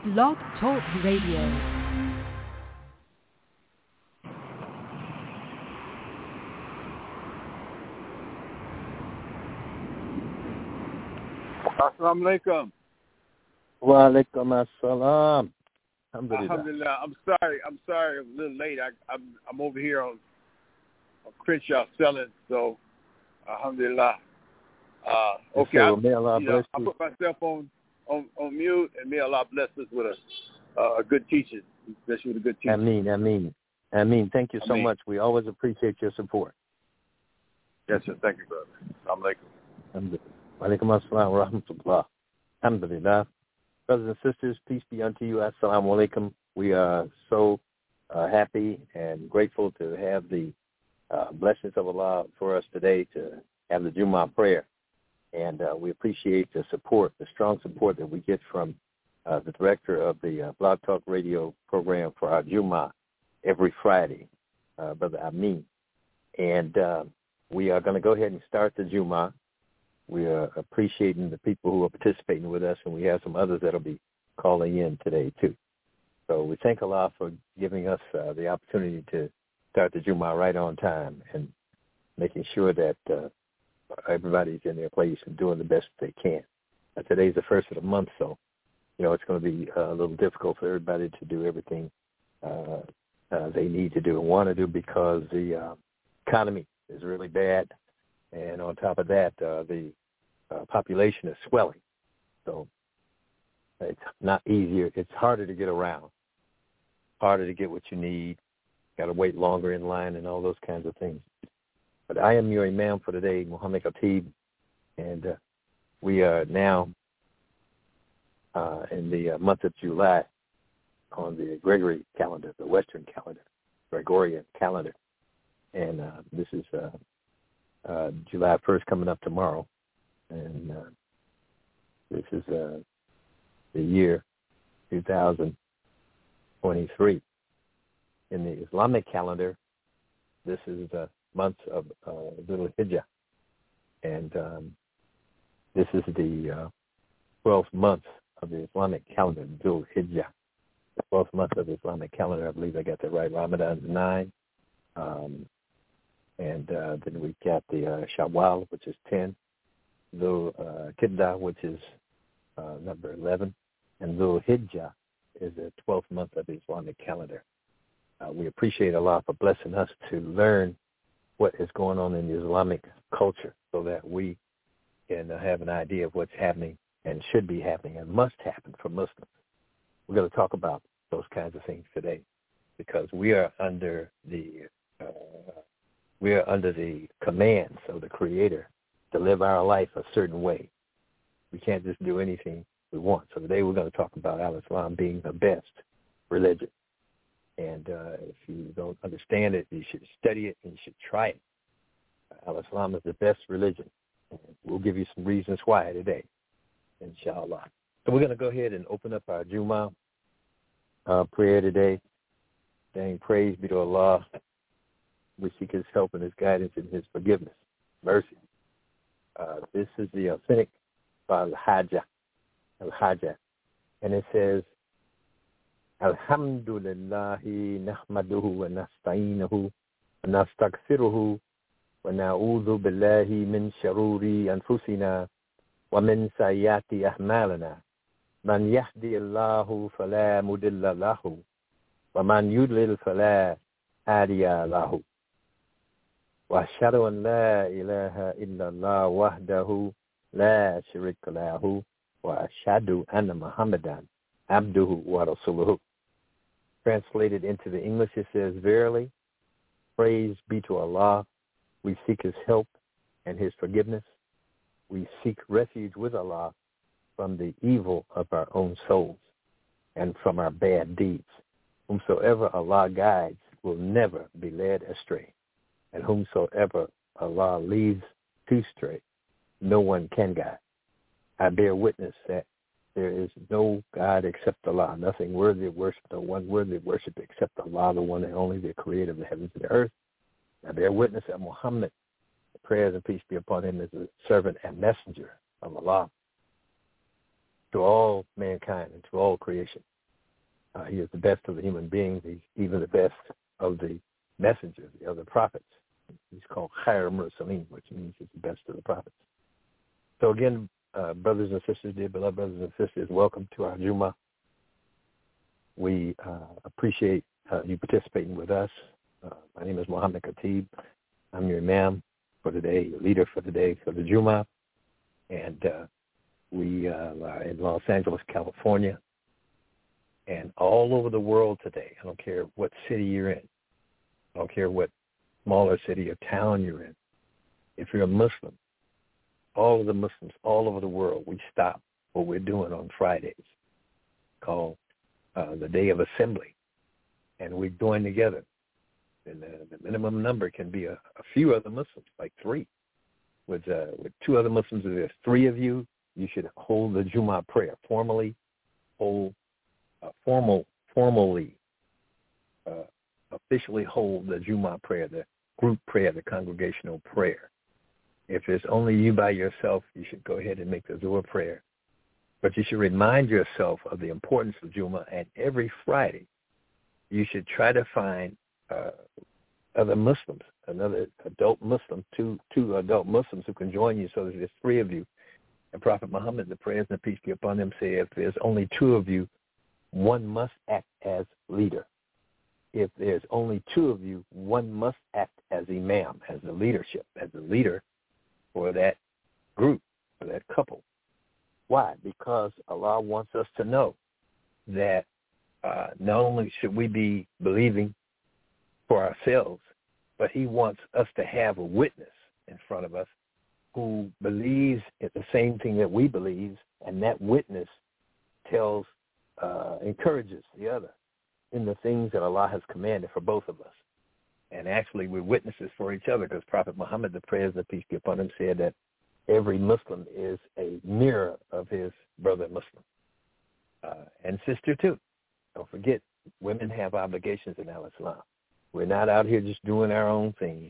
Blog Talk Radio. Assalamu alaikum. Wa alaikum assalam. Alhamdulillah. I'm sorry. I'm a little late. I'm over here on Crenshaw selling. So, alhamdulillah. Okay. I put myself on mute, and may Allah bless us with a good teacher, especially with a good teacher. Ameen. Thank you so much. We always appreciate your support. Yes, sir. Thank you, brother. Assalamu alaikum. Wa alaikum assalam wa rahmatullah. Alhamdulillah. Brothers and sisters, peace be unto you. Assalamu alaikum. We are so happy and grateful to have the blessings of Allah for us today to have the Jummah prayer. And we appreciate the support, the strong support that we get from the director of the Blog Talk Radio program for our Jummah every Friday, Brother Amin. And we are going to go ahead and start the Jummah. We are appreciating the people who are participating with us, and we have some others that will be calling in today, too. So we thank Allah for giving us the opportunity to start the Jummah right on time and making sure that everybody's in their place and doing the best they can. Today's the first of the month, so, it's going to be a little difficult for everybody to do everything they need to do and want to do because the economy is really bad. And on top of that, the population is swelling. So it's not easier. It's harder to get around, harder to get what you need. Got to wait longer in line and all those kinds of things. But I am your imam for today, Muhammad Khatib, and we are now in the month of July on the Gregory calendar, the Western calendar, Gregorian calendar. And this is July 1st coming up tomorrow, and this is the year 2023. In the Islamic calendar, this is the month of Dhul Hijjah, and this is the 12th month of the Islamic calendar, Dhul Hijjah. The 12th month of the Islamic calendar, I believe I got that right. Ramadan's 9. And then we got the Shawwal, which is 10, Dhul Qiddah, which is number 11, and Dhul Hijjah is the 12th month of the Islamic calendar. We appreciate Allah for blessing us to learn what is going on in the Islamic culture so that we can have an idea of what's happening and should be happening and must happen for Muslims. We're going to talk about those kinds of things today because we are under the commands of the Creator to live our life a certain way. We can't just do anything we want. So today we're going to talk about Al-Islam being the best religion. And if you don't understand it, you should study it and you should try it. Al-Islam is the best religion. And we'll give you some reasons why today, inshallah. So we're going to go ahead and open up our Jummah prayer today, saying praise be to Allah. We seek His help and His guidance and His forgiveness, mercy. This is the authentic Al-Hajjah, and it says, Alhamdulillahi nahmaduhu wa nasta'inuhu wa nastaghfiruhu wa na'udhu billahi min sharuri anfusina wa min sayyati a'malina. Man yahdihillahu fala mudilla lahu wa man yudlil fala hadiya lahu. وأشهد أن لا إله إلا الله وحده لا شريك له وأشهد أن محمدا عبده ورسوله. Translated into the English, it says, verily, praise be to Allah. We seek His help and His forgiveness. We seek refuge with Allah from the evil of our own souls and from our bad deeds. Whomsoever Allah guides will never be led astray. And whomsoever Allah leads to stray, no one can guide. I bear witness that there is no God except Allah, nothing worthy of worship, no one worthy of worship except Allah, the one and only, the creator of the heavens and the earth. I bear witness that Muhammad, prayers and peace be upon him, is a servant and messenger of Allah. to all mankind and to all creation. He is the best of the human beings. He's even the best of the messengers, the other prophets. He's called Khair Mursaleen, which means he's the best of the prophets. So again, brothers and sisters, dear beloved brothers and sisters, welcome to our Jummah. We appreciate you participating with us. My name is Muhammad Khatib. I'm your imam for today, your leader for today for the Jummah. And we are in Los Angeles, California, and all over the world today. I don't care what city you're in. I don't care what smaller city or town you're in. If you're a Muslim, all of the Muslims all over the world, we stop what we're doing on Fridays, called the Day of Assembly, and we join together. And the minimum number can be a few other Muslims, like 3. With 2 other Muslims, if there's 3 of you, you should hold the Jummah prayer formally, officially hold the Jummah prayer, the group prayer, the congregational prayer. If it's only you by yourself, you should go ahead and make the Zuhr prayer. But you should remind yourself of the importance of Jummah, and every Friday you should try to find other Muslims, another adult Muslim, two adult Muslims who can join you, so that there's 3 of you. And Prophet Muhammad, the prayers and the peace be upon him, say if there's only 2 of you, one must act as leader. If there's only 2 of you, one must act as imam, as the leadership, as the leader for that group, for that couple. Why? Because Allah wants us to know that not only should we be believing for ourselves, but he wants us to have a witness in front of us who believes in the same thing that we believe, and that witness encourages the other in the things that Allah has commanded for both of us. And actually, we're witnesses for each other, because Prophet Muhammad, the prayers and peace be upon him, said that every Muslim is a mirror of his brother Muslim. And sister too. Don't forget, women have obligations in al-Islam. We're not out here just doing our own things,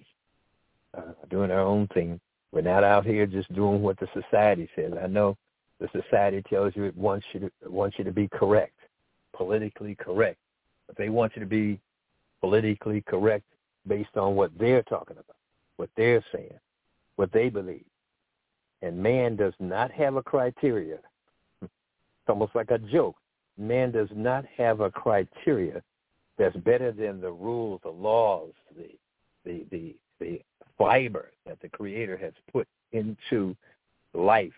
We're not out here just doing what the society says. I know the society tells you it wants you to be correct, politically correct. But they want you to be politically correct based on what they're talking about, what they're saying, what they believe. And man does not have a criteria. It's almost like a joke. Man does not have a criteria that's better than the rules, the laws, the fiber that the Creator has put into life,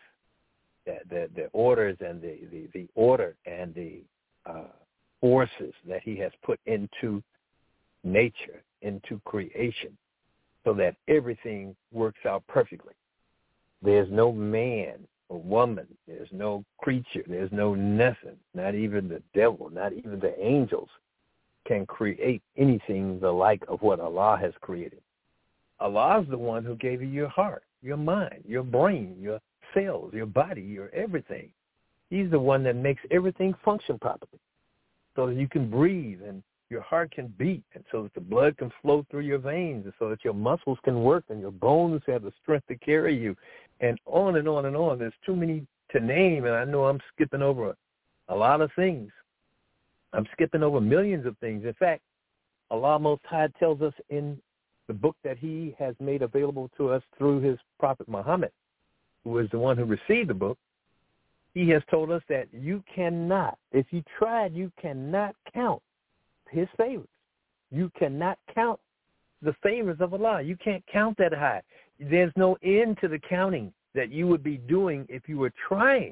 the orders and the order and the forces that he has put into nature, into creation, so that everything works out perfectly. There's no man or woman, there's no creature, there's no nothing, not even the devil, not even the angels can create anything the like of what Allah has created. Allah is the one who gave you your heart, your mind, your brain, your cells, your body, your everything. He's the one that makes everything function properly, so that you can breathe and your heart can beat, and so that the blood can flow through your veins, and so that your muscles can work and your bones have the strength to carry you, and on and on and on. There's too many to name, and I know I'm skipping over a lot of things. I'm skipping over millions of things. In fact, Allah Most High tells us in the book that he has made available to us through his Prophet Muhammad, who is the one who received the book. He has told us that you cannot, if you tried, you cannot count his favors. You cannot count the favors of Allah. You can't count that high. There's no end to the counting that you would be doing if you were trying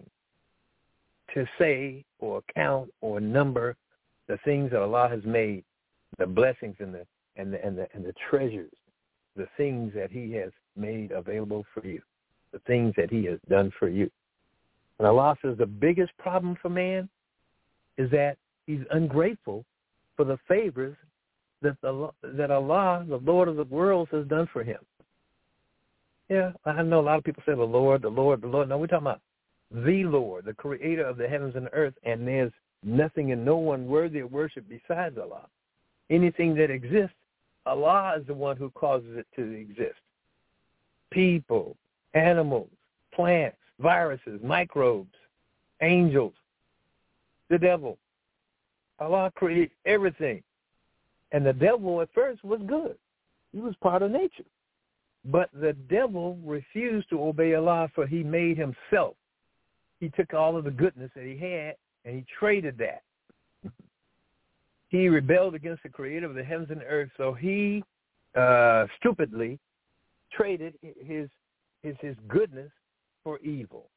to say or count or number the things that Allah has made, the blessings and the treasures, the things that he has made available for you, the things that he has done for you. And Allah says the biggest problem for man is that he's ungrateful for the favors that Allah, the Lord of the worlds, has done for him. Yeah, I know a lot of people say the Lord, the Lord, the Lord. No, we're talking about the Lord, the creator of the heavens and the earth, and there's nothing and no one worthy of worship besides Allah. Anything that exists, Allah is the one who causes it to exist. People, animals, plants, viruses, microbes, angels, the devil. Allah created everything. And the devil at first was good. He was part of nature. But the devil refused to obey Allah, for he made himself. He took all of the goodness that he had, and he traded that. He rebelled against the creator of the heavens and the earth, so he stupidly traded his goodness for evil.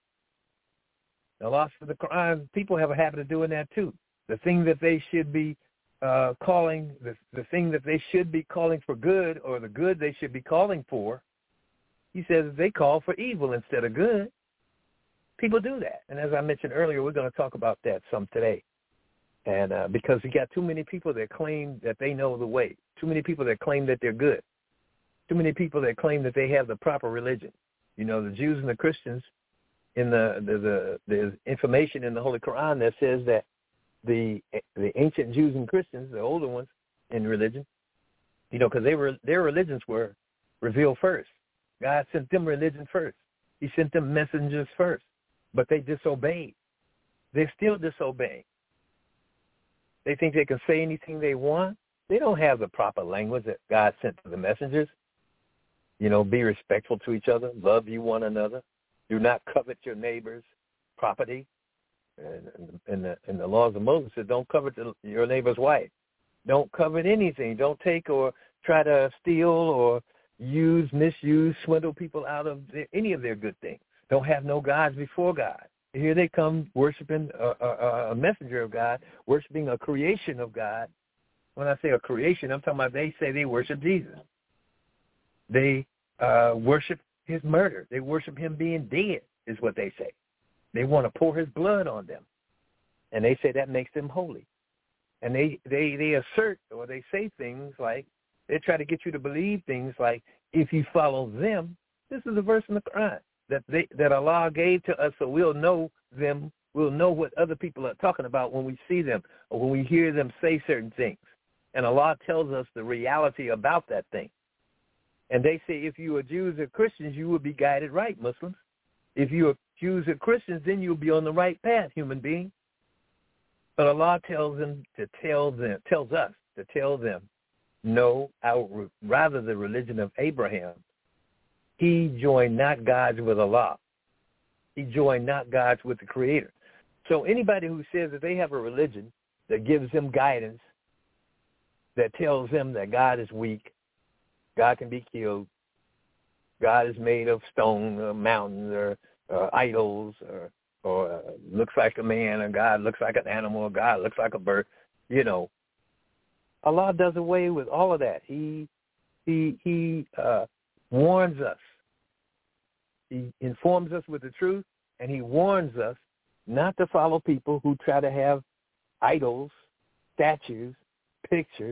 Allah said in the Quran, people have a habit of doing that too. The thing that they should be calling, the thing that they should be calling for good, or the good they should be calling for, he says they call for evil instead of good. People do that. And as I mentioned earlier, we're going to talk about that some today. And because we got too many people that claim that they know the way, too many people that claim that they're good, too many people that claim that they have the proper religion. You know, the Jews and the Christians, in the information in the Holy Quran that says that the ancient Jews and Christians, the older ones in religion, you know, because their religions were revealed first. God sent them religion first. He sent them messengers first, but they disobeyed. They're still disobeying. They think they can say anything they want. They don't have the proper language that God sent to the messengers. You know, be respectful to each other, love you one another, do not covet your neighbor's property. And the laws of Moses said, don't covet your neighbor's wife. Don't covet anything. Don't take or try to steal or misuse, swindle people out of any of their good things. Don't have no gods before God. Here they come worshiping a messenger of God, worshiping a creation of God. When I say a creation, I'm talking about they say they worship Jesus. They worship his murder. They worship him being dead, is what they say. They want to pour his blood on them. And they say that makes them holy. And they assert, or they say things like, they try to get you to believe things like, if you follow them, this is a verse in the Quran that Allah gave to us, so we'll know them, we'll know what other people are talking about when we see them or when we hear them say certain things. And Allah tells us the reality about that thing. And they say if you are Jews or Christians, you will be guided right, Muslims. If you are Jews or Christians, then you'll be on the right path, human being. But Allah tells us to tell them, no, rather the religion of Abraham. He joined not gods with Allah. He joined not gods with the Creator. So anybody who says that they have a religion that gives them guidance, that tells them that God is weak, God can be killed, God is made of stone or mountains or idols, or looks like a man, or God looks like an animal, or God looks like a bird, you know. Allah does away with all of that. He warns us. He informs us with the truth, and he warns us not to follow people who try to have idols, statues, pictures,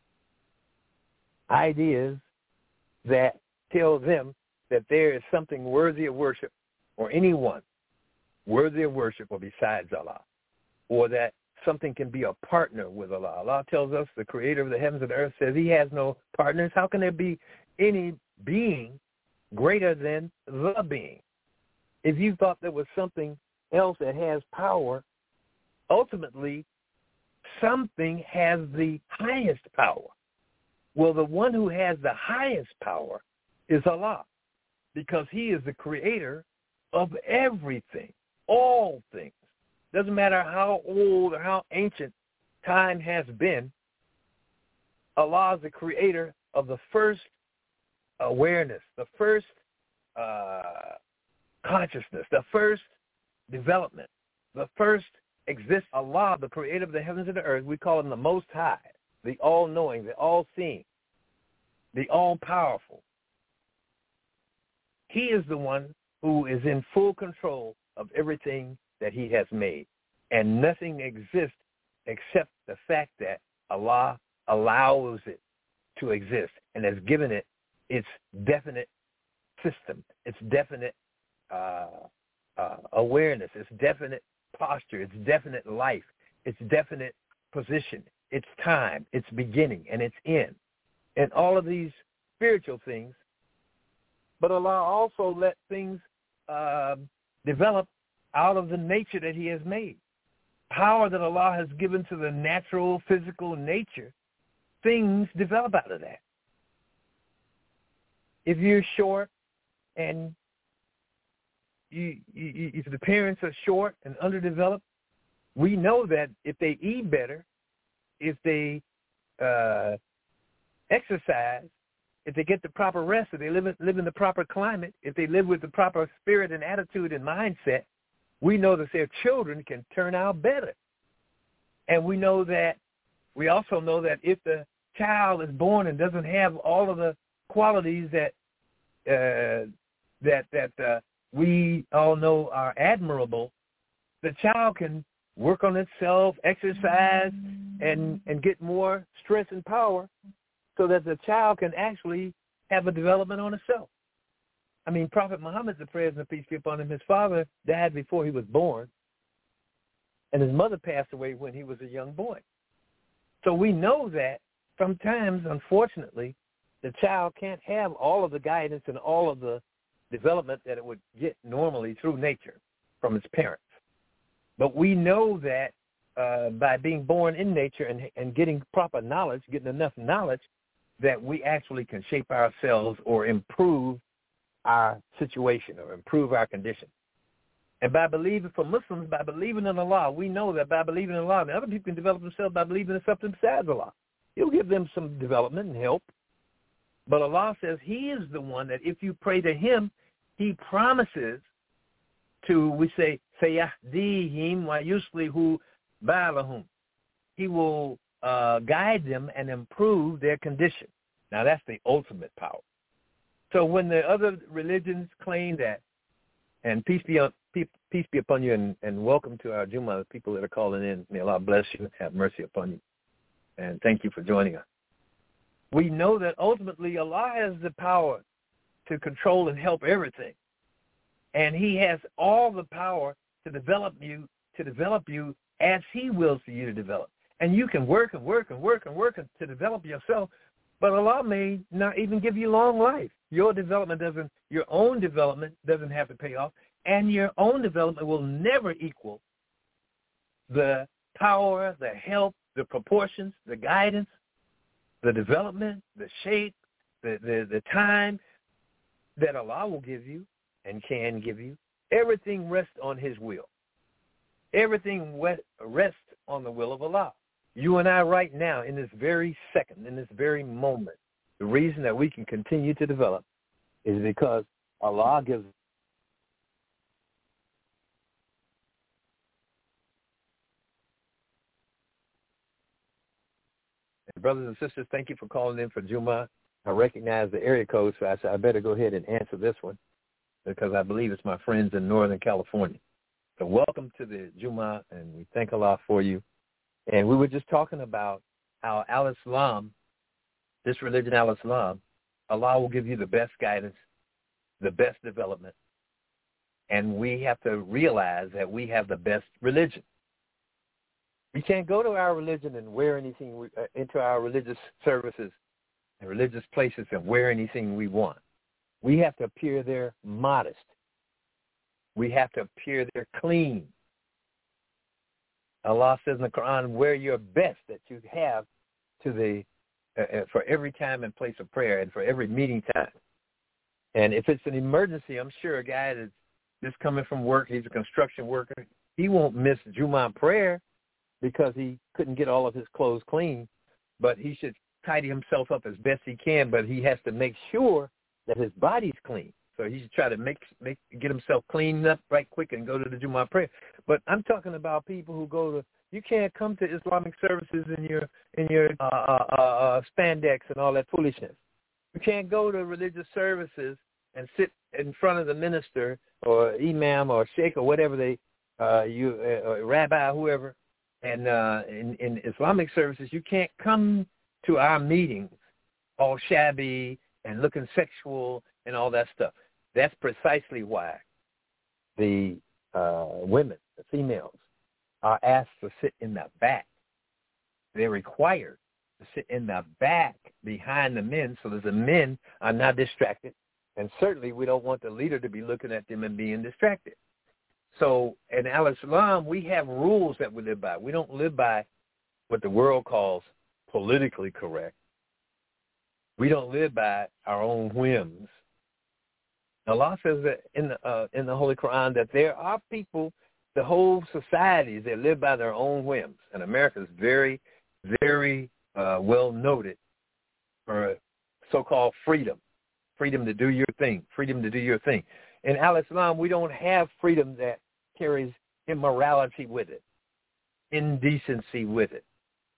ideas that tell them that there is something worthy of worship, or anyone worthy of worship or besides Allah, or that something can be a partner with Allah. Allah tells us, the creator of the heavens and the earth says he has no partners. How can there be any being greater than the being? If you thought there was something else that has power, ultimately something has the highest power. Well, the one who has the highest power is Allah, because he is the creator of everything, all things. Doesn't matter how old or how ancient time has been, Allah is the creator of the first awareness, the first consciousness, the first development, the first existence. Allah, the creator of the heavens and the earth, we call him the Most High, the all-knowing, the all-seeing, the all-powerful. He is the one who is in full control of everything that he has made. And nothing exists except the fact that Allah allows it to exist and has given it its definite system, its definite awareness, its definite posture, its definite life, its definite position, its time, its beginning, and its end, and all of these spiritual things. But Allah also let things develop out of the nature that he has made. Power that Allah has given to the natural, physical nature, things develop out of that. If you're short and if the parents are short and underdeveloped, we know that if they eat better, if they exercise, if they get the proper rest, if they live in the proper climate, if they live with the proper spirit and attitude and mindset, we know that their children can turn out better. And we also know that if the child is born and doesn't have all of the qualities that we all know are admirable, the child can work on itself, exercise, and get more strength and power so that the child can actually have a development on itself. I mean, Prophet Muhammad, the praise and peace be upon him, his father died before he was born, and his mother passed away when he was a young boy. So we know that sometimes, unfortunately, the child can't have all of the guidance and all of the development that it would get normally through nature from its parents. But we know that by being born in nature and getting proper knowledge, getting enough knowledge, that we actually can shape ourselves or improve our situation or improve our condition. And by believing, for Muslims, by believing in Allah, we know that by believing in Allah, and other people can develop themselves by believing in something besides Allah. He'll give them some development and help. But Allah says he is the one that if you pray to him, he promises to, we say, سَيَهْدِيهِمْ وَيُصْلِحُ بَالَهُمْ. He will guide them and improve their condition. Now, that's the ultimate power. So when the other religions claim that, and peace be upon you, and welcome to our Jummah, the people that are calling in. May Allah bless you and have mercy upon you. And thank you for joining us. We know that ultimately Allah has the power to control and help everything. And he has all the power to develop you as he wills for you to develop. And you can work and work and work and work to develop yourself, but Allah may not even give you long life. Your own development doesn't have to pay off, and your own development will never equal the power, the help, the proportions, the guidance, the development, the shape, the time that Allah will give you and can give you. Everything rests on his will. Everything rests on the will of Allah. You and I right now, in this very second, in this very moment, the reason that we can continue to develop is because Allah gives. Brothers and sisters, thank you for calling in for Jummah. I recognize the area code, so I said I better go ahead and answer this one because I believe it's my friends in Northern California. So welcome to the Jummah, and we thank Allah for you. And we were just talking about how Al-Islam, this religion Al-Islam, Allah will give you the best guidance, the best development, and we have to realize that we have the best religion. We can't go to our religion and wear anything into our religious services and religious places and wear anything we want. We have to appear there modest. We have to appear there clean. Allah says in the Quran, wear your best that you have to for every time and place of prayer and for every meeting time. And if it's an emergency, I'm sure a guy that's just coming from work, he's a construction worker, he won't miss Jummah prayer because he couldn't get all of his clothes clean, but he should tidy himself up as best he can, but he has to make sure that his body's clean. So he should try to get himself cleaned up right quick and go to the Jummah prayer. But I'm talking about people who you can't come to Islamic services in your spandex and all that foolishness. You can't go to religious services and sit in front of the minister or imam or sheikh or whatever rabbi, whoever. And in Islamic services, you can't come to our meetings all shabby and looking sexual and all that stuff. That's precisely why the women, the females, are asked to sit in the back. They're required to sit in the back behind the men so that the men are not distracted. And certainly we don't want the leader to be looking at them and being distracted. So in Al-Islam, we have rules that we live by. We don't live by what the world calls politically correct. We don't live by our own whims. Allah says that in the Holy Quran that there are people, the whole societies that live by their own whims. And America is very, very well noted for so-called freedom to do your thing, freedom to do your thing. In Al-Islam, we don't have freedom that carries immorality with it, indecency with it,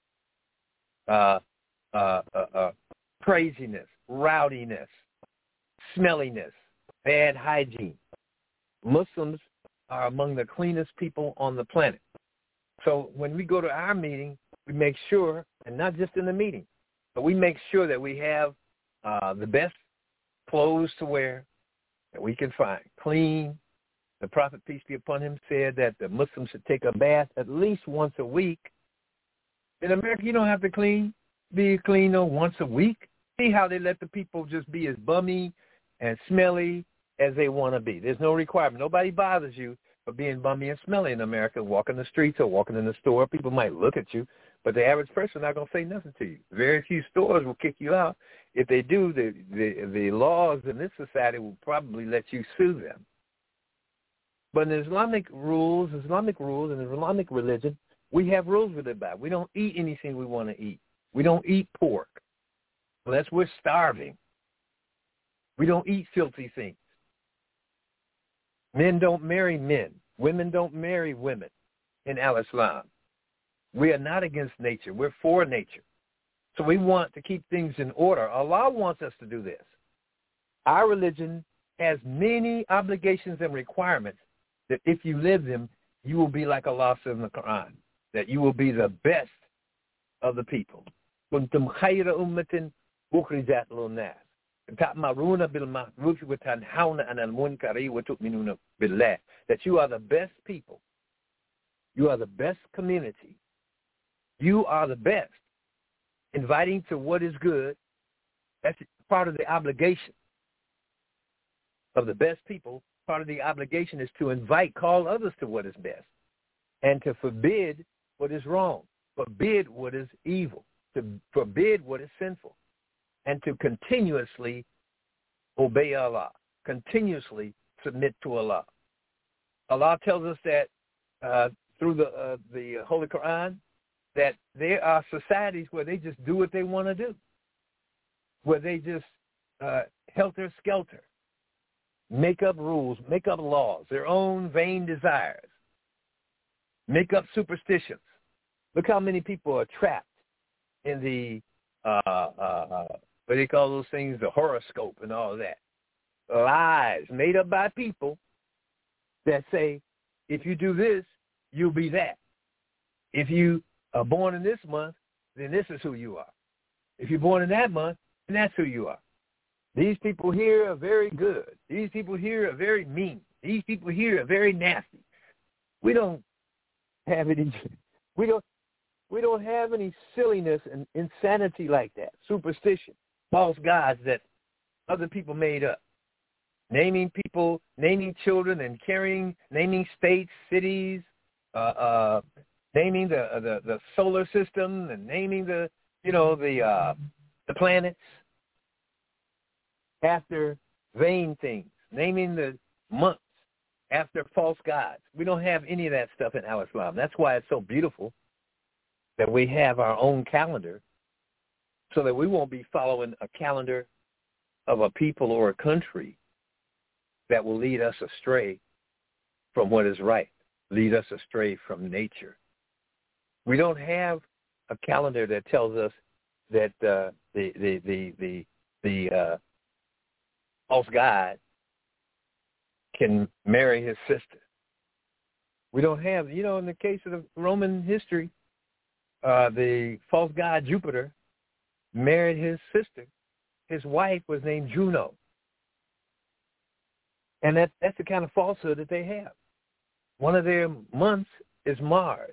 craziness, rowdiness, smelliness, bad hygiene. Muslims are among the cleanest people on the planet. So when we go to our meeting, we make sure, and not just in the meeting, but we make sure that we have the best clothes to wear that we can find, clean. The Prophet, peace be upon him, said that the Muslims should take a bath at least once a week. In America, you don't have to be clean once a week. See how they let the people just be as bummy and smelly as they want to be. There's no requirement. Nobody bothers you for being bummy and smelly in America, walking the streets or walking in the store. People might look at you, but the average person is not going to say nothing to you. Very few stores will kick you out. If they do, the laws in this society will probably let you sue them. But in Islamic rules, and Islamic religion, we have rules we live by. We don't eat anything we want to eat. We don't eat pork unless we're starving. We don't eat filthy things. Men don't marry men. Women don't marry women in Al-Islam. We are not against nature. We're for nature. So we want to keep things in order. Allah wants us to do this. Our religion has many obligations and requirements that if you live them, you will be like Allah says in the Quran, that you will be the best of the people. كنتم خير أمة أخرجت للناس تأمرون بالمعروف وتنهون عن المنكر وتؤمنون بالله. That you are the best people. You are the best community. You are the best. Inviting to what is good, that's part of the obligation of the best people. Part of the obligation is to call others to what is best, and to forbid what is wrong, forbid what is evil, to forbid what is sinful, and to continuously obey Allah, continuously submit to Allah. Allah tells us that through the Holy Quran, that there are societies where they just do what they want to do, where they just helter-skelter, make up rules, make up laws, their own vain desires, make up superstitions. Look how many people are trapped in the, what do you call those things, the horoscope and all that. Lies made up by people that say, if you do this, you'll be that. If you are born in this month, then this is who you are. If you're born in that month, then that's who you are. These people here are very good. These people here are very mean. These people here are very nasty. We don't have any. We don't have any silliness and insanity like that. Superstition, false gods that other people made up. Naming people, naming children, and naming states, cities, naming the solar system, and naming the planets after vain things, naming the months after false gods. We don't have any of that stuff in Al-Islam. That's why it's so beautiful that we have our own calendar, so that we won't be following a calendar of a people or a country that will lead us astray from what is right, lead us astray from nature. We don't have a calendar that tells us that the false god can marry his sister. We don't have, in the case of the Roman history, the false god Jupiter married his sister. His wife was named Juno. And that's the kind of falsehood that they have. One of their months is March.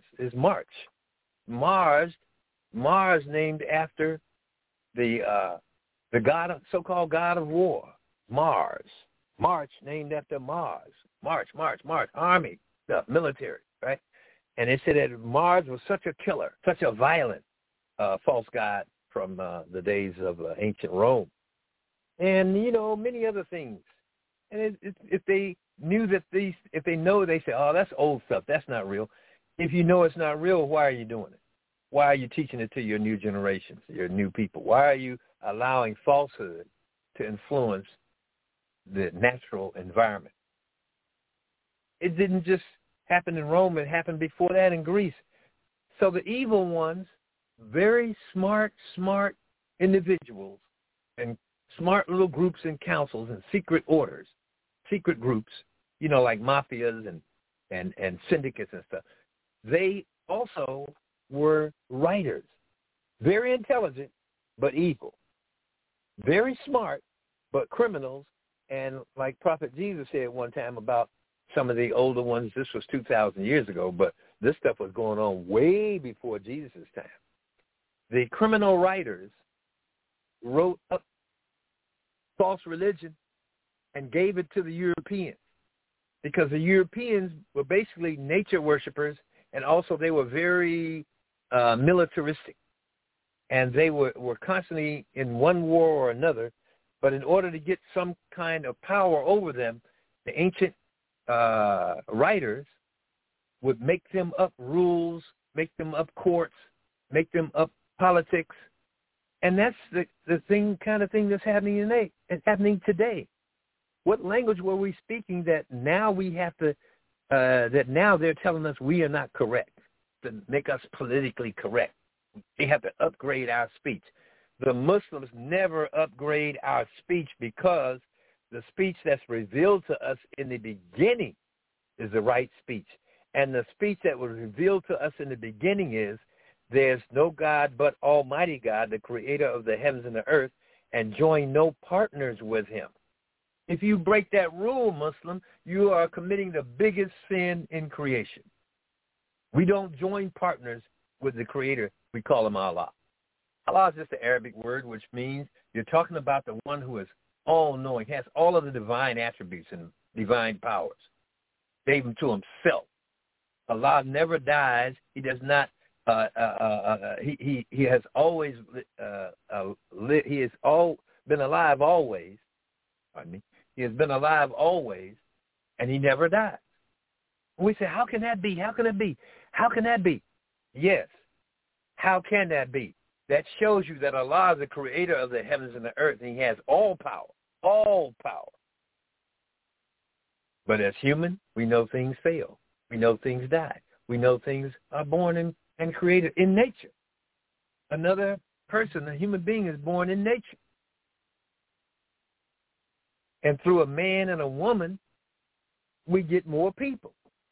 Mars named after the god, so-called god of war, Mars. March named after Mars. March, army. stuff, military, right? And they said that Mars was such a killer, such a violent false god from the days of ancient Rome. And, many other things. And if they knew that if they know, they say, oh, that's old stuff. That's not real. If you know it's not real, why are you doing it? Why are you teaching it to your new generations, your new people? Why are you allowing falsehood to influence the natural environment? It didn't just happen in Rome. It happened before that in Greece. So the evil ones, very smart individuals and smart little groups and councils and secret orders, secret groups, like mafias and syndicates and stuff. They also were writers, very intelligent but evil, very smart but criminals. And like Prophet Jesus said one time about some of the older ones, this was 2,000 years ago, but this stuff was going on way before Jesus' time. The criminal writers wrote up false religion and gave it to the Europeans, because the Europeans were basically nature worshipers, and also they were very militaristic, and they were constantly in one war or another. But in order to get some kind of power over them, the ancient writers would make them up rules, make them up courts, make them up politics. And that's the kind of thing that's happening today. What language were we speaking that now we have to, that now they're telling us we are not correct, to make us politically correct? They have to upgrade our speech. The Muslims never upgrade our speech, because the speech that's revealed to us in the beginning is the right speech. And the speech that was revealed to us in the beginning is, there's no God but Almighty God, the creator of the heavens and the earth, and join no partners with him. If you break that rule, Muslim, you are committing the biggest sin in creation. We don't join partners with the creator. We call him Allah. Allah is just an Arabic word, which means you're talking about the one who is all-knowing, has all of the divine attributes and divine powers. Gave them to himself. Allah never dies. He does not. He has always he has been alive always. Pardon me. He has been alive always, and he never dies. We say, how can that be? How can it be? How can that be? Yes. How can that be? That shows you that Allah is the creator of the heavens and the earth, and he has all power. All power. But as human, we know things fail. We know things die. We know things are born and created in nature. Another person, a human being, is born in nature. And through a man and a woman, we get more people.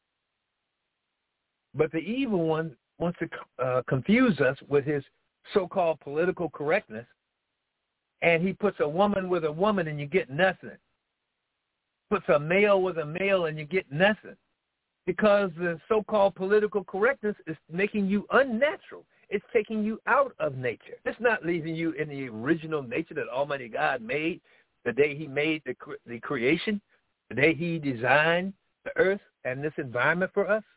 But the evil one wants to confuse us with his so-called political correctness, and he puts a woman with a woman and you get nothing. Puts a male with a male and you get nothing. Because the so-called political correctness is making you unnatural. It's taking you out of nature. It's not leaving you in the original nature that Almighty God made the day he made the creation, the day he designed the earth and this environment for us.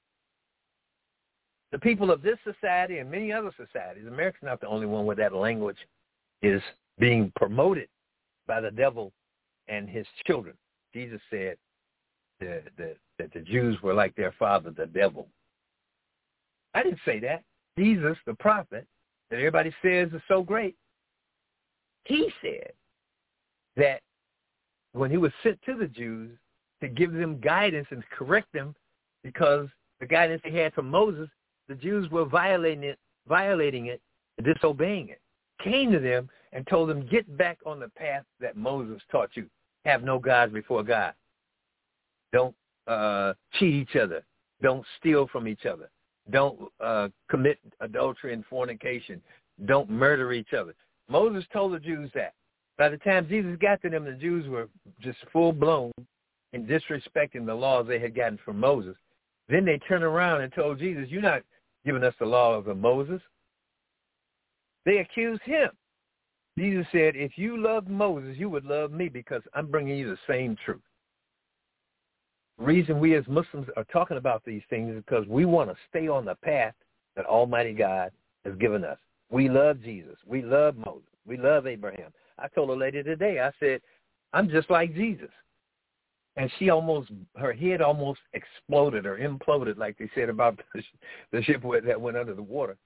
The people of this society and many other societies, America's not the only one where that language is being promoted by the devil and his children. Jesus said that the Jews were like their father, the devil. I didn't say that. Jesus, the prophet, that everybody says is so great, he said that when he was sent to the Jews to give them guidance and correct them, because the guidance they had from Moses, the Jews were violating it, disobeying it, came to them and told them, get back on the path that Moses taught you. Have no gods before God. Don't cheat each other. Don't steal from each other. Don't commit adultery and fornication. Don't murder each other. Moses told the Jews that. By the time Jesus got to them, the Jews were just full-blown in disrespecting the laws they had gotten from Moses. Then they turned around and told Jesus, you're not giving us the law of Moses. They accused him. Jesus said, if you loved Moses, you would love me because I'm bringing you the same truth. The reason we as Muslims are talking about these things is because we want to stay on the path that Almighty God has given us. We love Jesus. We love Moses. We love Abraham. I told a lady today, I said, I'm just like Jesus. And her head almost exploded or imploded, like they said about the ship that went under the water.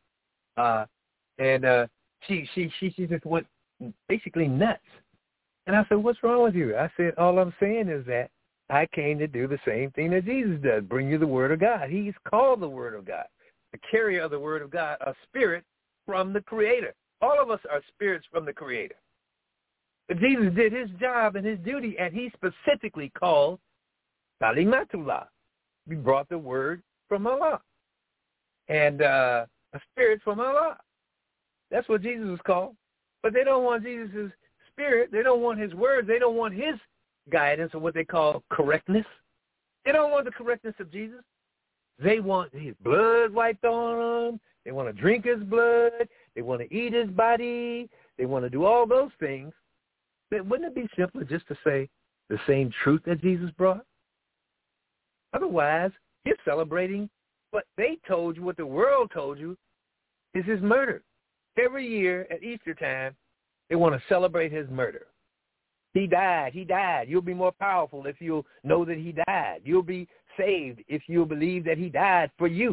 She just went basically nuts. And I said, what's wrong with you? I said, all I'm saying is that I came to do the same thing that Jesus does, bring you the Word of God. He's called the Word of God, the carrier of the Word of God, a spirit from the Creator. All of us are spirits from the Creator. But Jesus did his job and his duty, and he specifically called Kalimatullah. He brought the word from Allah. And a spirit from Allah. That's what Jesus was called. But they don't want Jesus' spirit. They don't want his words. They don't want his guidance or what they call correctness. They don't want the correctness of Jesus. They want his blood wiped on them. They want to drink his blood. They want to eat his body. They want to do all those things. But wouldn't it be simpler just to say the same truth that Jesus brought? Otherwise, you're celebrating what they told you, what the world told you, is his murder. Every year at Easter time, they want to celebrate his murder. He died. He died. You'll be more powerful if you'll know that he died. You'll be saved if you'll believe that he died for you.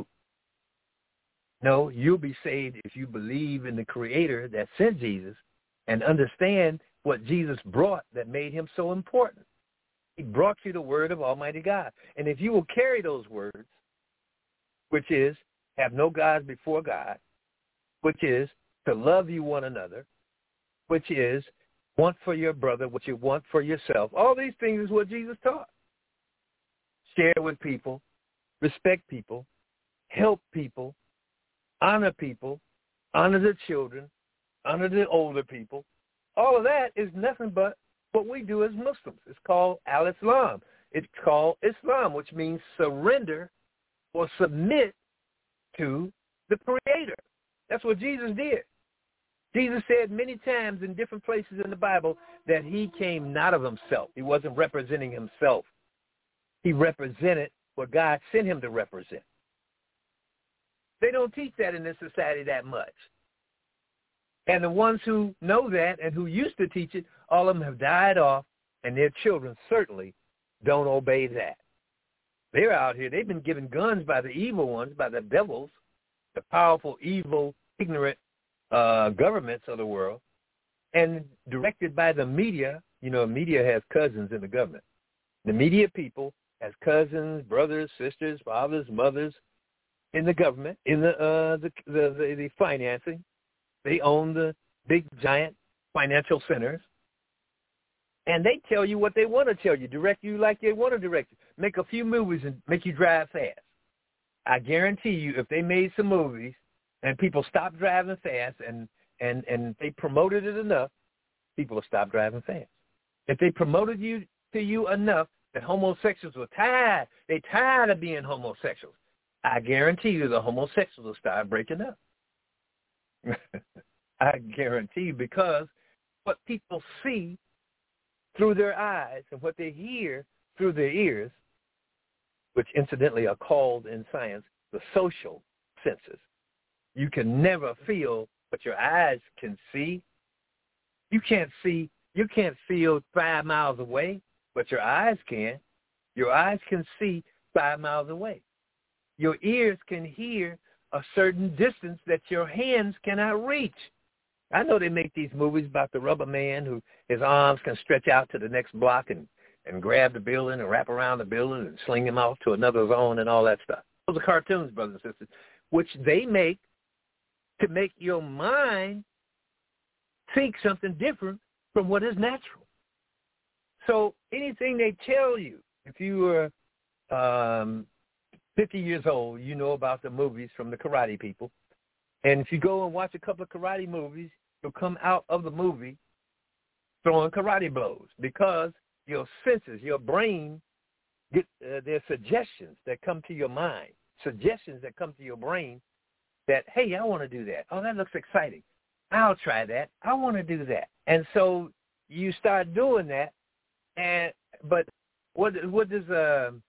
No, you'll be saved if you believe in the Creator that sent Jesus and understand what Jesus brought that made him so important. He brought you the word of Almighty God. And if you will carry those words, which is have no gods before God, which is to love you one another, which is want for your brother what you want for yourself, all these things is what Jesus taught. Share with people, respect people, help people, honor the children, honor the older people. All of that is nothing but what we do as Muslims. It's called al-Islam. It's called Islam, which means surrender or submit to the Creator. That's what Jesus did. Jesus said many times in different places in the Bible that he came not of himself. He wasn't representing himself. He represented what God sent him to represent. They don't teach that in this society that much. And the ones who know that and who used to teach it, all of them have died off, and their children certainly don't obey that. They're out here. They've been given guns by the evil ones, by the devils, the powerful, evil, ignorant governments of the world, and directed by the media. You know, media has cousins in the government. The media people has cousins, brothers, sisters, fathers, mothers in the government, in the financing. They own the big, giant financial centers. And they tell you what they want to tell you, direct you like they want to direct you, make a few movies and make you drive fast. I guarantee you if they made some movies and people stopped driving fast and they promoted it enough, people will stop driving fast. If they promoted to you enough that homosexuals were tired, they tired of being homosexuals, I guarantee you the homosexuals will start breaking up. I guarantee you, because what people see through their eyes and what they hear through their ears, which incidentally are called in science the social senses. You can never feel what your eyes can see. You can't feel 5 miles away, but your eyes can. Your eyes can see 5 miles away. Your ears can hear a certain distance that your hands cannot reach. I know they make these movies about the rubber man who his arms can stretch out to the next block and grab the building and wrap around the building and sling him out to another zone and all that stuff. Those are cartoons, brothers and sisters, which they make to make your mind think something different from what is natural. So anything they tell you, if you are 50 years old, you know about the movies from the karate people. And if you go and watch a couple of karate movies, you'll come out of the movie throwing karate blows because your senses, your brain, there's suggestions that come to your mind, suggestions that come to your brain that, hey, I want to do that. Oh, that looks exciting. I'll try that. I want to do that. And so you start doing that. But what does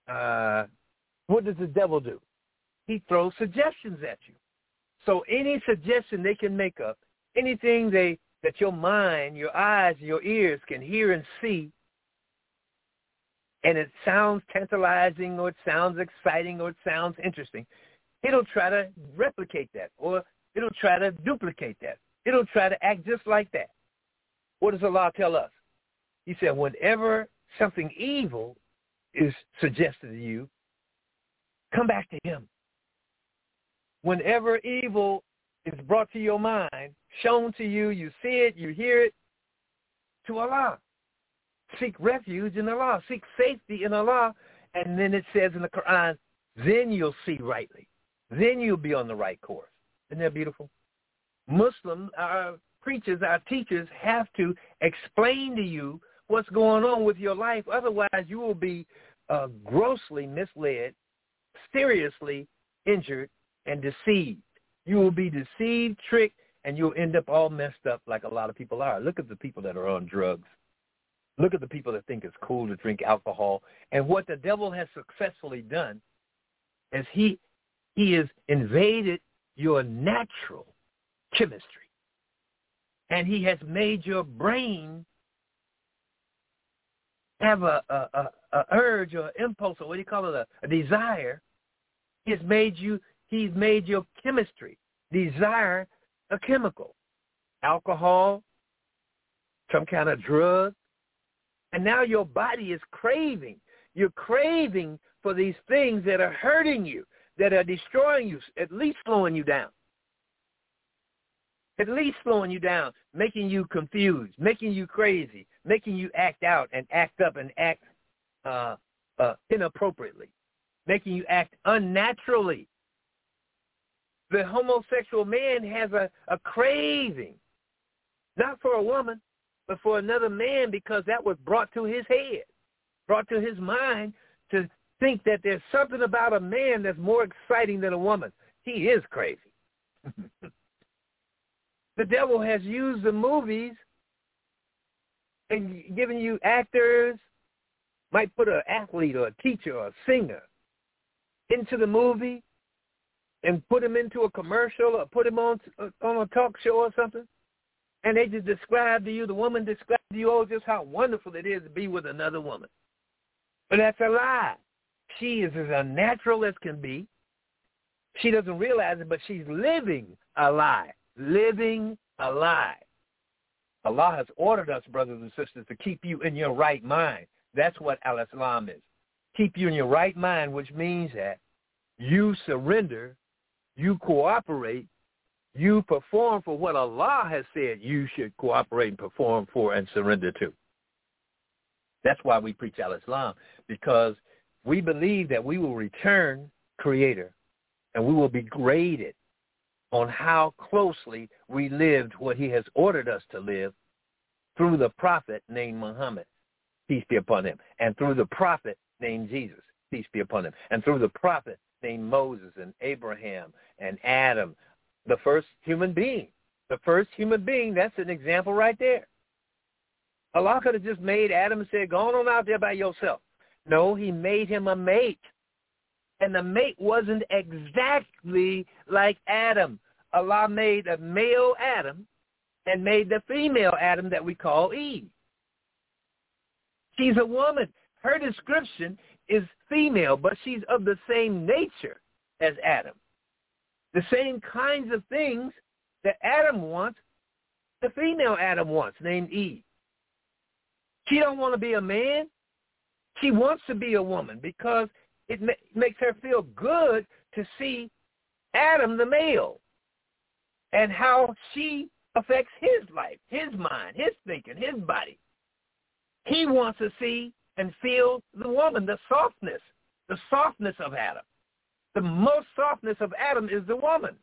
what does the devil do? He throws suggestions at you. So any suggestion they can make up, anything that your mind, your eyes, your ears can hear and see, and it sounds tantalizing or it sounds exciting or it sounds interesting, it'll try to replicate that, or it'll try to duplicate that. It'll try to act just like that. What does Allah tell us? He said, whenever something evil is suggested to you, come back to him. Whenever evil is brought to your mind, shown to you, you see it, you hear it, to Allah. Seek refuge in Allah. Seek safety in Allah. And then it says in the Quran, then you'll see rightly. Then you'll be on the right course. Isn't that beautiful? Muslims, our preachers, our teachers have to explain to you what's going on with your life. Otherwise, you will be grossly misled, seriously injured, and deceived. You will be deceived, tricked, and you'll end up all messed up like a lot of people are. Look at the people that are on drugs. Look at the people that think it's cool to drink alcohol. And what the devil has successfully done is he has invaded your natural chemistry. And he has made your brain have a urge or impulse, or what do you call it, a desire. He's made your chemistry desire a chemical, alcohol, some kind of drug. And now your body is craving. You're craving for these things that are hurting you, that are destroying you, at least slowing you down. At least slowing you down, making you confused, making you crazy, making you act out and act up and act inappropriately, making you act unnaturally. The homosexual man has a craving, not for a woman, but for another man, because that was brought to his head, brought to his mind to think that there's something about a man that's more exciting than a woman. He is crazy. The devil has used the movies and given you actors, might put an athlete or a teacher or a singer into the movie and put him into a commercial or put him on a talk show or something. And they just describe to you, the woman describes to you, oh, just how wonderful it is to be with another woman. But that's a lie. She is as unnatural as can be. She doesn't realize it, but she's living a lie. Living a lie. Allah has ordered us, brothers and sisters, to keep you in your right mind. That's what al-Islam is. Keep you in your right mind, which means that you surrender, you cooperate, you perform for what Allah has said you should cooperate and perform for and surrender to. That's why we preach al-Islam, because we believe that we will return Creator and we will be graded on how closely we lived what he has ordered us to live through the prophet named Muhammad, peace be upon him, and through the prophet named Jesus, peace be upon him, and through the prophet named Moses and Abraham and Adam, the first human being. The first human being, that's an example right there. Allah could have just made Adam and said, go on out there by yourself. No, he made him a mate. And the mate wasn't exactly like Adam. Allah made a male Adam and made the female Adam that we call Eve. She's a woman. Her description is female, but she's of the same nature as Adam. The same kinds of things that Adam wants, the female Adam wants, named Eve. She don't want to be a man. She wants to be a woman because it makes her feel good to see Adam, the male, and how she affects his life, his mind, his thinking, his body. He wants to see and feel the woman, the softness of Adam. The most softness of Adam is the woman.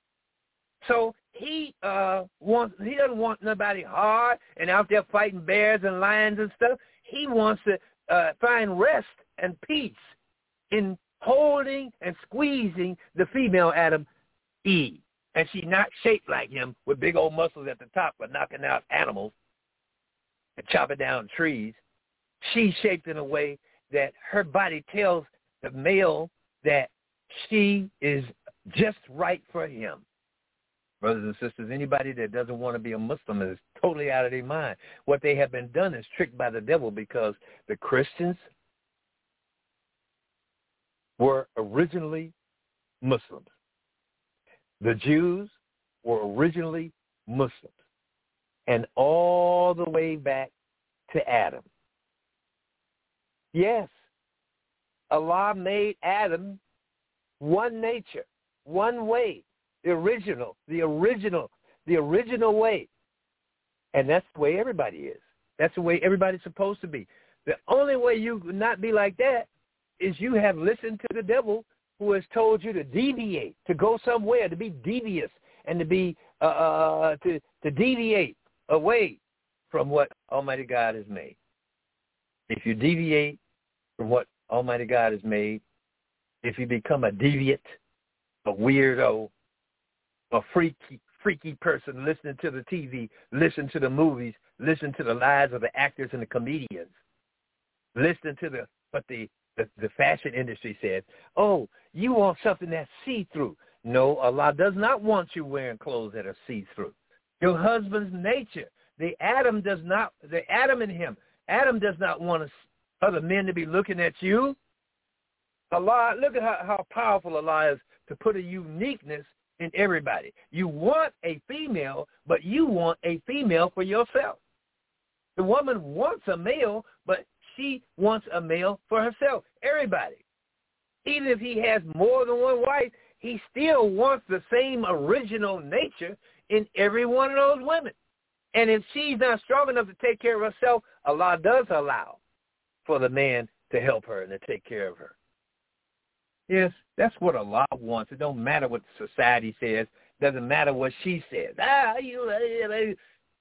So he doesn't want nobody hard and out there fighting bears and lions and stuff. He wants to find rest and peace in holding and squeezing the female Adam, Eve. And she's not shaped like him with big old muscles at the top for knocking out animals and chopping down trees. She's shaped in a way that her body tells the male that she is just right for him. Brothers and sisters, anybody that doesn't want to be a Muslim is totally out of their mind. What they have been done is tricked by the devil, because the Christians were originally Muslims. The Jews were originally Muslims. And all the way back to Adam. Yes, Allah made Adam one nature, one way, the original way. And that's the way everybody is. That's the way everybody's supposed to be. The only way you could not be like that is you have listened to the devil, who has told you to deviate, to go somewhere, to be devious, and to be to deviate away from what Almighty God has made. If you deviate from what Almighty God has made, if you become a deviant, a weirdo, a freaky person listening to the TV, listen to the movies, listen to the lies of the actors and the comedians, listen to what the fashion industry says. Oh, you want something that's see-through. No, Allah does not want you wearing clothes that are see-through. Your husband's nature, Adam in him, Adam does not want other men to be looking at you. Allah, look at how powerful Allah is to put a uniqueness in everybody. You want a female, but you want a female for yourself. The woman wants a male, but she wants a male for herself. Everybody. Even if he has more than one wife, he still wants the same original nature in every one of those women. And if she's not strong enough to take care of herself, Allah does allow for the man to help her and to take care of her. Yes, that's what Allah wants. It don't matter what society says. It doesn't matter what she says. The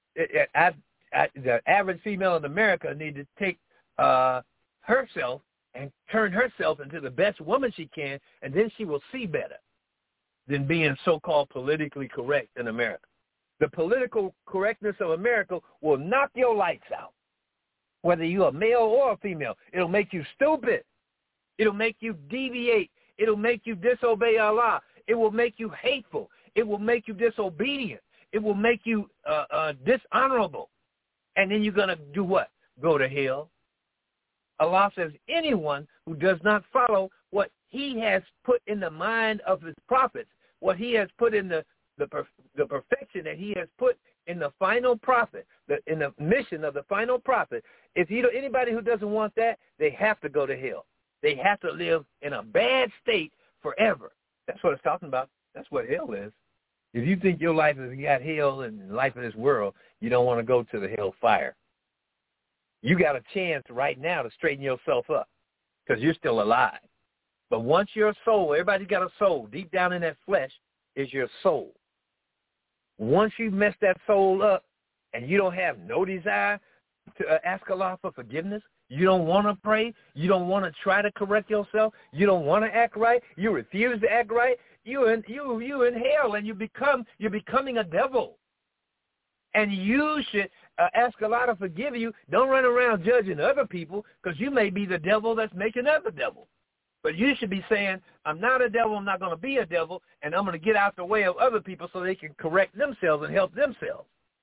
average female in America needs to take herself and turn herself into the best woman she can, and then she will see better than being so-called politically correct in America. The political correctness of America will knock your lights out, whether you're a male or a female. It'll make you stupid. It'll make you deviate. It'll make you disobey Allah. It will make you hateful. It will make you disobedient. It will make you dishonorable. And then you're going to do what? Go to hell. Allah says anyone who does not follow what he has put in the mind of his prophets, what he has put in the perfection that he has put in the final prophet, in the mission of the final prophet, anybody who doesn't want that, they have to go to hell. They have to live in a bad state forever. That's what it's talking about. That's what hell is. If you think your life has got hell and life in this world, you don't want to go to the hell fire. You got a chance right now to straighten yourself up because you're still alive. But once your soul, everybody's got a soul. Deep down in that flesh is your soul. Once you mess that soul up and you don't have no desire to ask Allah for forgiveness, you don't want to pray, you don't want to try to correct yourself, you don't want to act right, you refuse to act right, you're in hell and you're becoming a devil. And you should ask Allah to forgive you. Don't run around judging other people because you may be the devil that's making other devil. But you should be saying, I'm not a devil, I'm not going to be a devil, and I'm going to get out the way of other people so they can correct themselves and help themselves.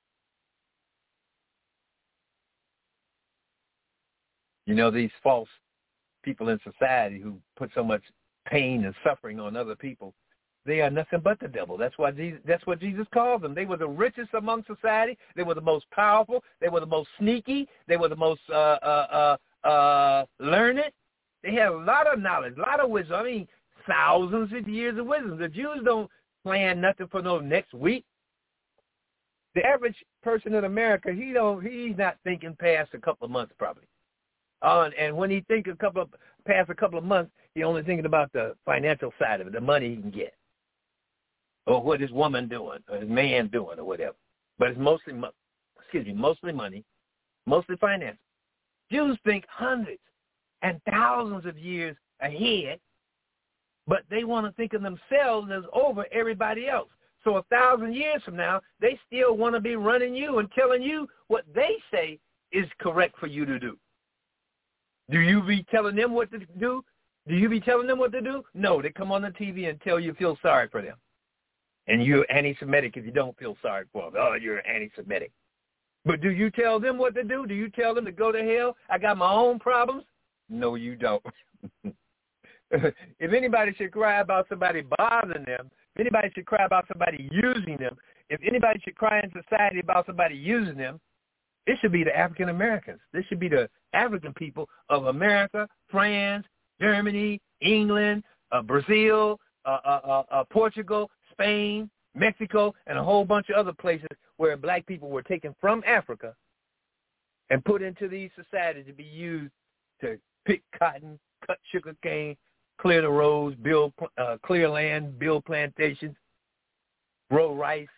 You know, these false people in society who put so much pain and suffering on other people, they are nothing but the devil. That's what Jesus called them. They were the richest among society. They were the most powerful. They were the most sneaky. They were the most learned. They had a lot of knowledge, a lot of wisdom. I mean, thousands of years of wisdom. The Jews don't plan nothing for no next week. The average person in America, he's not thinking past a couple of months probably. And when he thinks past a couple of months, he's only thinking about the financial side of it, the money he can get, or what his woman doing, or his man doing, or whatever. But it's mostly money, mostly finance. Jews think hundreds and thousands of years ahead, but they want to think of themselves as over everybody else. So 1,000 years from now, they still want to be running you and telling you what they say is correct for you to do. Do you be telling them what to do? Do you be telling them what to do? No, they come on the TV and tell you feel sorry for them. And you're anti-Semitic if you don't feel sorry for them. Oh, you're anti-Semitic. But do you tell them what to do? Do you tell them to go to hell? I got my own problems? No, you don't. If anybody should cry about somebody bothering them, if anybody should cry about somebody using them, if anybody should cry in society about somebody using them, it should be the African Americans. This should be the African people of America, France, Germany, England, Brazil, Portugal, Spain, Mexico, and a whole bunch of other places where black people were taken from Africa and put into these societies to be used to pick cotton, cut sugar cane, clear the roads, build clear land, build plantations, grow rice.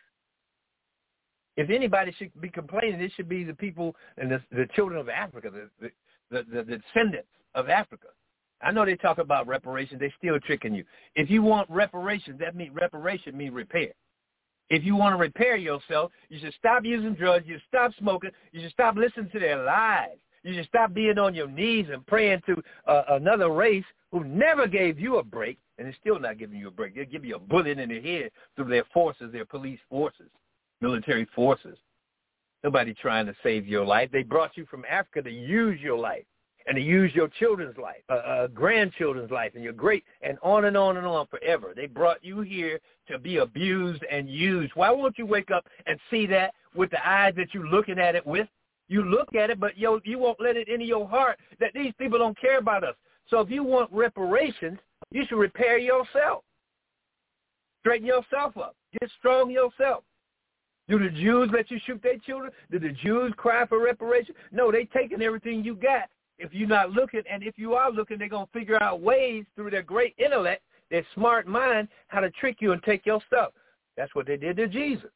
If anybody should be complaining, it should be the people and the children of Africa, the descendants of Africa. I know they talk about reparations. They're still tricking you. If you want reparations, that means reparation means repair. If you want to repair yourself, you should stop using drugs. You should stop smoking. You should stop listening to their lies. You should stop being on your knees and praying to another race who never gave you a break, and is still not giving you a break. They'll give you a bullet in the head through their forces, their police forces, military forces. Nobody trying to save your life. They brought you from Africa to use your life and to use your children's life, grandchildren's life, and your great, and on and on and on forever. They brought you here to be abused and used. Why won't you wake up and see that with the eyes that you're looking at it with? You look at it, but you won't let it into your heart that these people don't care about us. So if you want reparations, you should repair yourself. Straighten yourself up. Get strong yourself. Do the Jews let you shoot their children? Do the Jews cry for reparations? No, they taking everything you got. If you're not looking, and if you are looking, they're going to figure out ways through their great intellect, their smart mind, how to trick you and take your stuff. That's what they did to Jesus.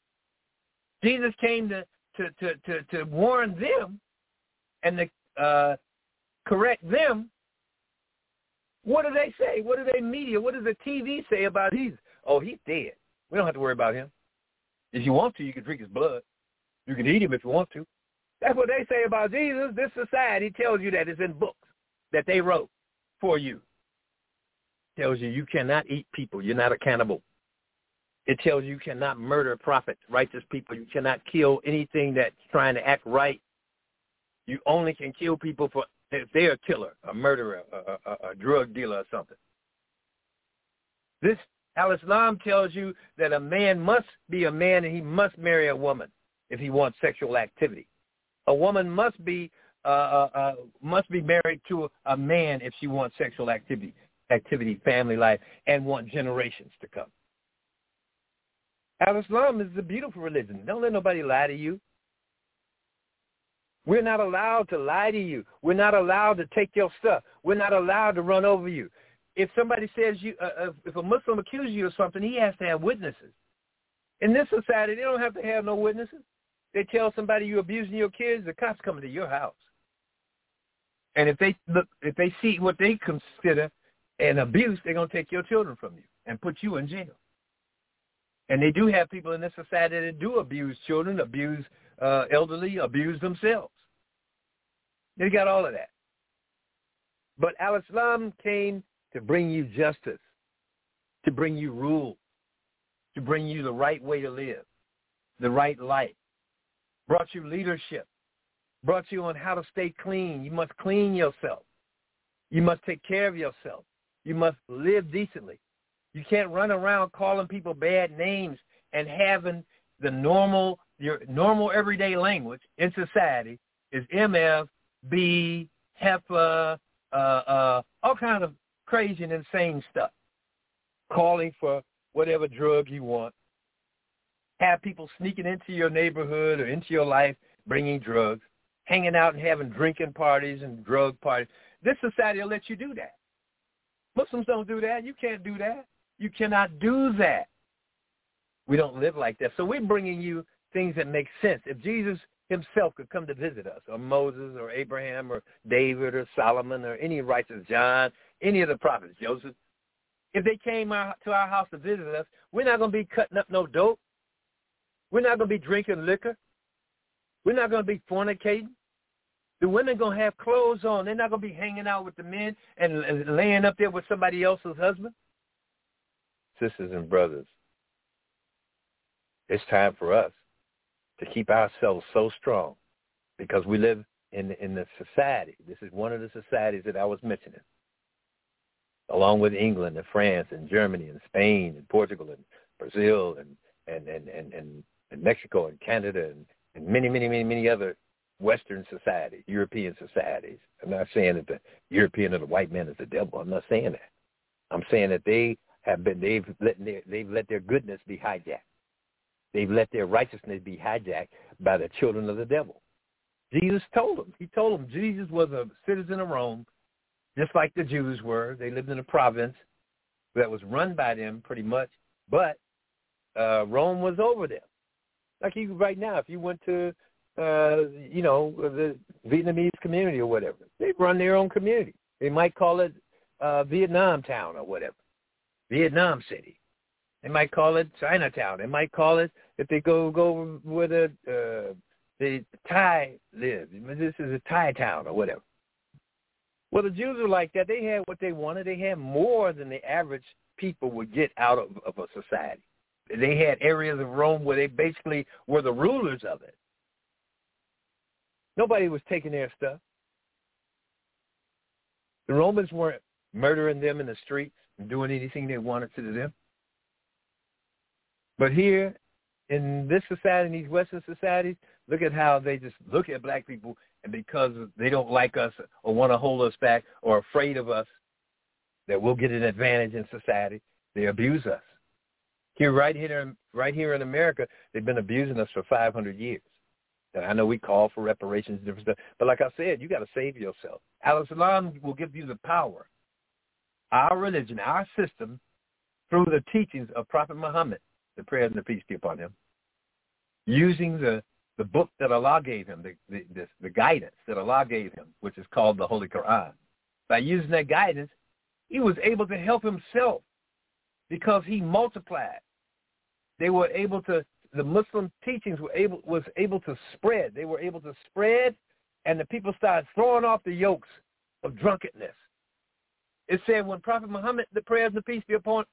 Jesus came to warn them and to correct them. What do they say? What do they media? What does the TV say about Jesus? Oh, he's dead. We don't have to worry about him. If you want to, you can drink his blood. You can eat him if you want to. That's what they say about Jesus. This society tells you that. It's in books that they wrote for you. It tells you you cannot eat people. You're not a cannibal. It tells you cannot murder prophets, righteous people. You cannot kill anything that's trying to act right. You only can kill people if they're a killer, a murderer, a drug dealer or something. This Al-Islam tells you that a man must be a man and he must marry a woman if he wants sexual activity. A woman must be married to a man if she wants sexual activity, family life, and want generations to come. Al-Islam is a beautiful religion. Don't let nobody lie to you. We're not allowed to lie to you. We're not allowed to take your stuff. We're not allowed to run over you. If somebody says if a Muslim accuses you of something, he has to have witnesses. In this society, they don't have to have no witnesses. They tell somebody you're abusing your kids, the cops coming to your house. And if they see what they consider an abuse, they're going to take your children from you and put you in jail. And they do have people in this society that do abuse children, abuse elderly, abuse themselves. They got all of that. But Al-Islam came to bring you justice, to bring you rule, to bring you the right way to live, the right life. Brought you leadership, brought you on how to stay clean. You must clean yourself. You must take care of yourself. You must live decently. You can't run around calling people bad names and having your normal everyday language in society is MF, B, HEFA, all kind of crazy and insane stuff. Calling for whatever drug you want. Have people sneaking into your neighborhood or into your life, bringing drugs, hanging out and having drinking parties and drug parties. This society will let you do that. Muslims don't do that. You can't do that. You cannot do that. We don't live like that. So we're bringing you things that make sense. If Jesus himself could come to visit us, or Moses or Abraham or David or Solomon or any righteous John, any of the prophets, Joseph, if they came to our house to visit us, we're not going to be cutting up no dope. We're not going to be drinking liquor. We're not going to be fornicating. The women going to have clothes on. They're not going to be hanging out with the men and laying up there with somebody else's husband. Sisters and brothers, it's time for us to keep ourselves so strong because we live in the society. This is one of the societies that I was mentioning, along with England and France and Germany and Spain and Portugal and Brazil and Mexico and Canada and many, many, many, many other Western societies, European societies. I'm not saying that the European or the white man is the devil. I'm not saying that. I'm saying that they've let their goodness be hijacked. They've let their righteousness be hijacked by the children of the devil. Jesus told them. He told them Jesus was a citizen of Rome, just like the Jews were. They lived in a province that was run by them pretty much, but Rome was over them. Like you right now, if you went to, the Vietnamese community or whatever, they run their own community. They might call it Vietnam Town or whatever, Vietnam City. They might call it Chinatown. They might call it, if they go where the Thai live. This is a Thai town or whatever. Well, the Jews are like that. They had what they wanted. They had more than the average people would get out of a society. They had areas of Rome where they basically were the rulers of it. Nobody was taking their stuff. The Romans weren't murdering them in the streets and doing anything they wanted to them. But here in this society, in these Western societies, look at how they just look at black people, and because they don't like us or want to hold us back or afraid of us, that we'll get an advantage in society, they abuse us. Right here in America, they've been abusing us for 500 years. And I know we call for reparations and different stuff, but like I said, you got to save yourself. Al-Islam will give you the power. Our religion, our system, through the teachings of Prophet Muhammad, the prayer and the peace be upon him, using the book that Allah gave him, the guidance that Allah gave him, which is called the Holy Quran. By using that guidance, he was able to help himself because he multiplied. They were able to, the Muslim teachings was able to spread. They were able to spread, and the people started throwing off the yokes of drunkenness. It said when Prophet Muhammad, the prayers and peace be upon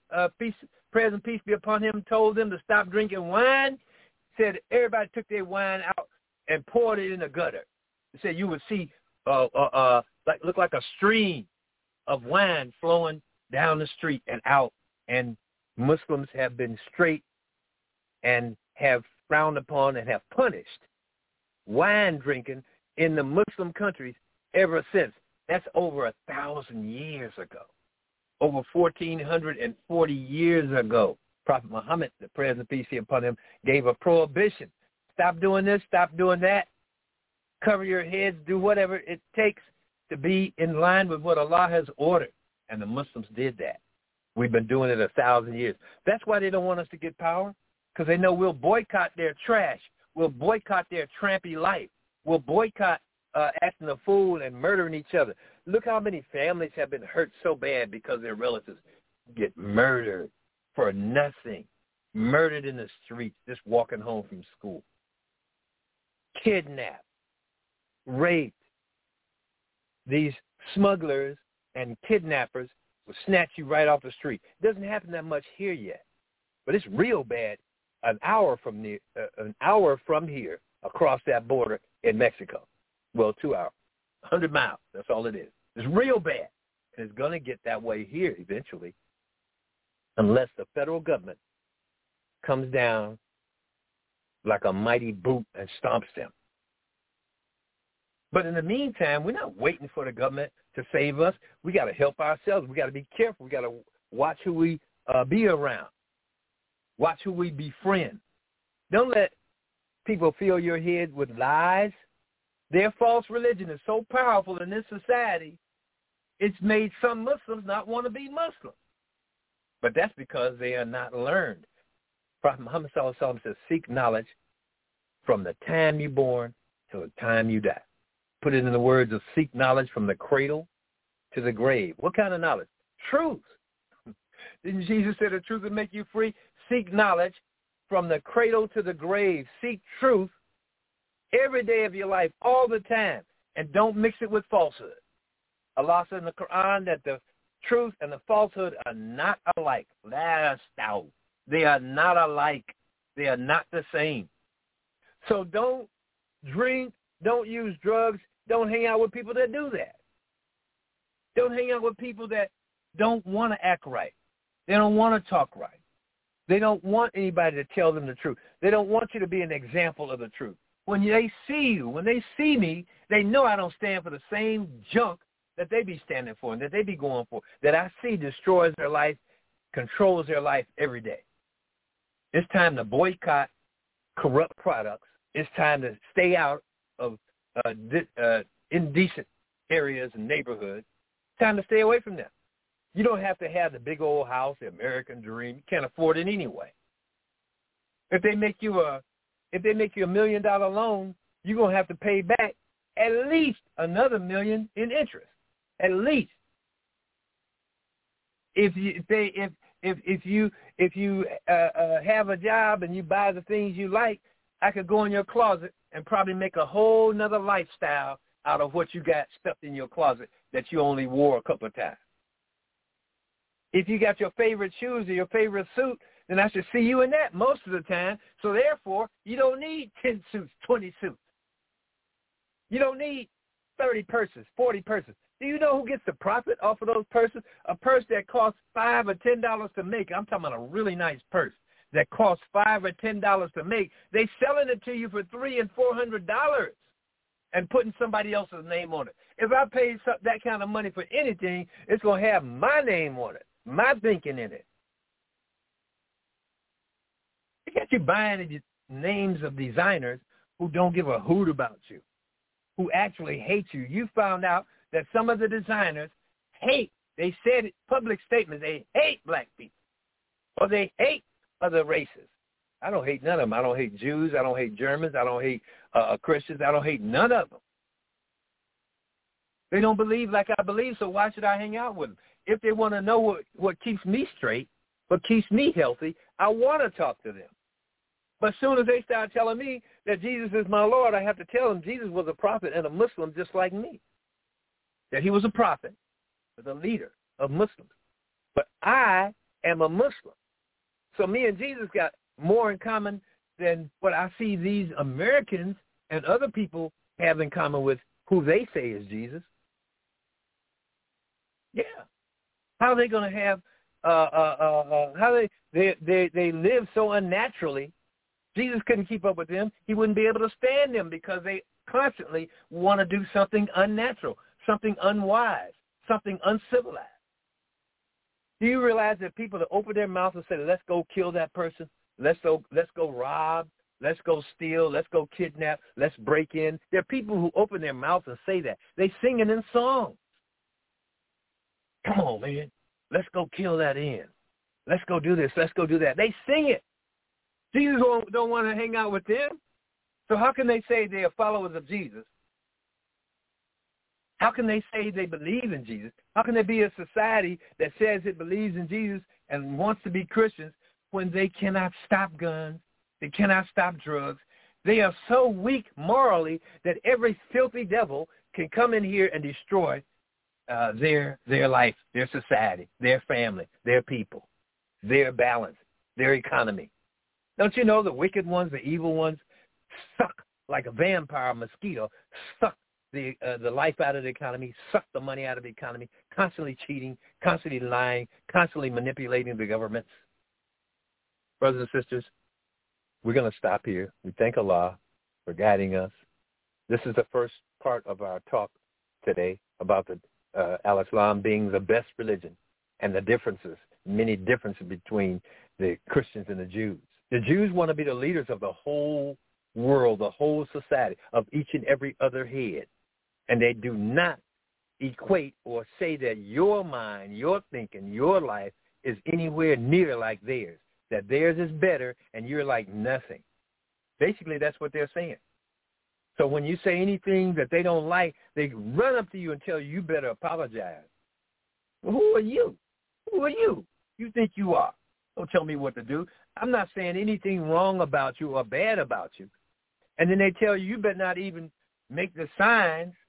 him, told them to stop drinking wine, said everybody took their wine out and poured it in the gutter. It said you would see look like a stream of wine flowing down the street and out, and Muslims have been straight and have frowned upon and have punished wine drinking in the Muslim countries ever since. That's over 1,000 years ago, over 1,440 years ago. Prophet Muhammad, the prayer and peace be upon him, gave a prohibition. Stop doing this, stop doing that. Cover your heads, do whatever it takes to be in line with what Allah has ordered. And the Muslims did that. We've been doing it 1,000 years. That's why they don't want us to get power, because they know we'll boycott their trash. We'll boycott their trampy life. We'll boycott acting a fool and murdering each other. Look how many families have been hurt so bad because their relatives get murdered for nothing, murdered in the streets, just walking home from school, kidnapped, raped. These smugglers and kidnappers will snatch you right off the street. It doesn't happen that much here yet, but it's real bad an hour from here across that border in Mexico. Well, 2 hours, 100 miles. That's all it is. It's real bad, and it's going to get that way here eventually, unless the federal government comes down like a mighty boot and stomps them. But in the meantime, we're not waiting for the government to save us. We got to help ourselves. We got to be careful. We got to watch who we be around. Watch who we befriend. Don't let people fill your head with lies. Their false religion is so powerful in this society, it's made some Muslims not want to be Muslim. But that's because they are not learned. Prophet Muhammad sallallahu alaihi wasallam says, seek knowledge from the time you're born till the time you die. Put it in the words of seek knowledge from the cradle to the grave. What kind of knowledge? Truth. Didn't Jesus say the truth will make you free? Seek knowledge from the cradle to the grave. Seek truth every day of your life, all the time. and don't mix it with falsehood. Allah said in the Quran that the truth and the falsehood are not alike. They are not alike. They are not the same. So don't drink, don't use drugs, don't hang out with people that do that. Don't hang out with people that don't want to act right. They don't want to talk right. They don't want anybody to tell them the truth. They don't want you to be an example of the truth. When they see you, when they see me, they know I don't stand for the same junk that they be standing for and that they be going for, that I see destroys their life, controls their life every day. It's time to boycott corrupt products. It's time to stay out of indecent areas and neighborhoods. It's time to stay away from them. You don't have to have the big old house, the American dream. You can't afford it anyway. If they make you a $1 million loan, you're gonna have to pay back at least another $1 million in interest. At least. If you have a job and you buy the things you like, I could go in your closet and probably make a whole nother lifestyle out of what you got stuffed in your closet that you only wore a couple of times. If you got your favorite shoes or your favorite suit, then I should see you in that most of the time. So therefore, you don't need 10 suits, 20 suits. You don't need 30 purses, 40 purses. Do you know who gets the profit off of those purses? A purse that costs $5 or $10 to make. I'm talking about a really nice purse that costs $5 or $10 to make. They selling it to you for $300 and $400 and putting somebody else's name on it. If I pay that kind of money for anything, it's going to have my name on it, my thinking in it. They got you buying the names of designers who don't give a hoot about you, who actually hate you. You found out that some of the designers hate, they said it, public statements, they hate black people, or they hate other races. I don't hate none of them. I don't hate Jews. I don't hate Germans. I don't hate Christians. I don't hate none of them. They don't believe like I believe, so why should I hang out with them? If they want to know what keeps me straight, what keeps me healthy, I want to talk to them. But as soon as they start telling me that Jesus is my Lord, I have to tell them Jesus was a prophet and a Muslim just like me. That he was a prophet, the leader of Muslims. But I am a Muslim. So me and Jesus got more in common than what I see these Americans and other people have in common with who they say is Jesus. Yeah. How are they going to have, how they live so unnaturally. Jesus couldn't keep up with them. He wouldn't be able to stand them because they constantly want to do something unnatural, something unwise, something uncivilized. Do you realize that people that open their mouth and say, let's go kill that person, let's go rob, let's go steal, let's go kidnap, let's break in. There are people who open their mouth and say that. They sing it in songs. Come on, man. Let's go kill that in. Let's go do this. Let's go do that. They sing it. Jesus don't want to hang out with them. So how can they say they are followers of Jesus? How can they say they believe in Jesus? How can there be a society that says it believes in Jesus and wants to be Christians when they cannot stop guns, they cannot stop drugs? They are so weak morally that every filthy devil can come in here and destroy their life, their society, their family, their people, their balance, their economy. Don't you know the wicked ones, the evil ones, suck like a vampire mosquito, suck the life out of the economy, suck the money out of the economy, constantly cheating, constantly lying, constantly manipulating the governments. Brothers and sisters, we're going to stop here. We thank Allah for guiding us. This is the first part of our talk today about the Al-Islam being the best religion and the differences, many differences between the Christians and the Jews. The Jews want to be the leaders of the whole world, the whole society, of each and every other head. And they do not equate or say that your mind, your thinking, your life is anywhere near like theirs, that theirs is better and you're like nothing. Basically, that's what they're saying. So when you say anything that they don't like, they run up to you and tell you better apologize. Well, who are you? Who are you? You think you are. Don't tell me what to do. I'm not saying anything wrong about you or bad about you. And then they tell you better not even make the signs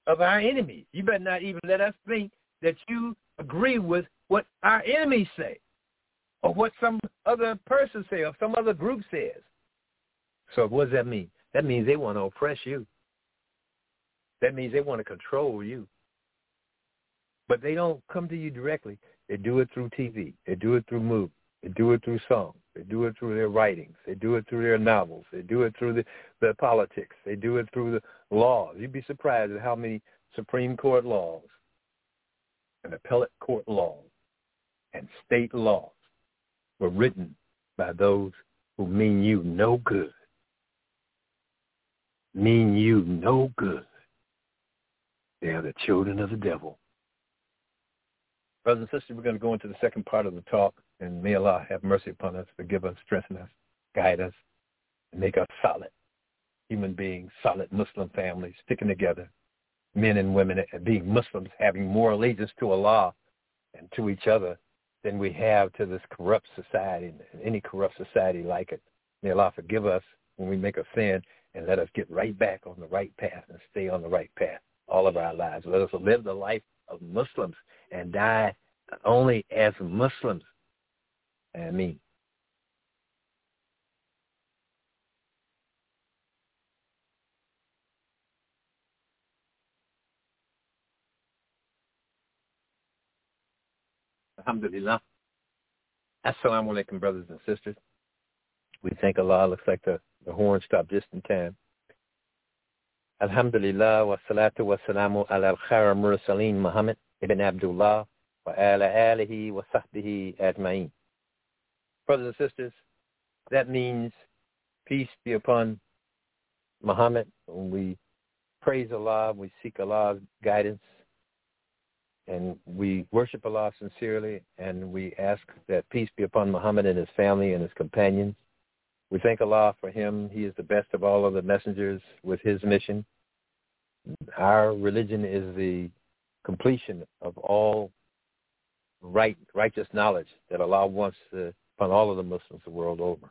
of our enemies. You better not even let us think that you agree with what our enemies say or what some other person say or some other group says. So what does that mean? That means they want to oppress you. That means they want to control you. But they don't come to you directly. They do it through TV. They do it through movies. They do it through songs. They do it through their writings. They do it through their novels. They do it through the politics. They do it through the laws. You'd be surprised at how many Supreme Court laws and appellate court laws and state laws were written by those who mean you no good. Mean you no good. They are the children of the devil. Brothers and sisters, we're going to go into the second part of the talk, and may Allah have mercy upon us, forgive us, strengthen us, guide us, and make us solid human beings, solid Muslim families, sticking together, men and women, and being Muslims, having more allegiance to Allah and to each other than we have to this corrupt society, any corrupt society like it. May Allah forgive us when we make a sin and let us get right back on the right path and stay on the right path all of our lives. Let us live the life of Muslims and die only as Muslims. Ameen. Alhamdulillah. Assalamu alaikum, brothers and sisters. We thank Allah. Looks like the horn stopped just in time. Alhamdulillah wa salatu wa salamu ala al-khayr mursaleen Muhammad ibn Abdullah wa ala alihi wa sahbihi ajma'in. Brothers and sisters, that means peace be upon Muhammad. When we praise Allah, we seek Allah's guidance, and we worship Allah sincerely, and we ask that peace be upon Muhammad and his family and his companions. We thank Allah for him. He is the best of all of the messengers with his mission. Our religion is the completion of all righteous knowledge that Allah wants upon all of the Muslims the world over.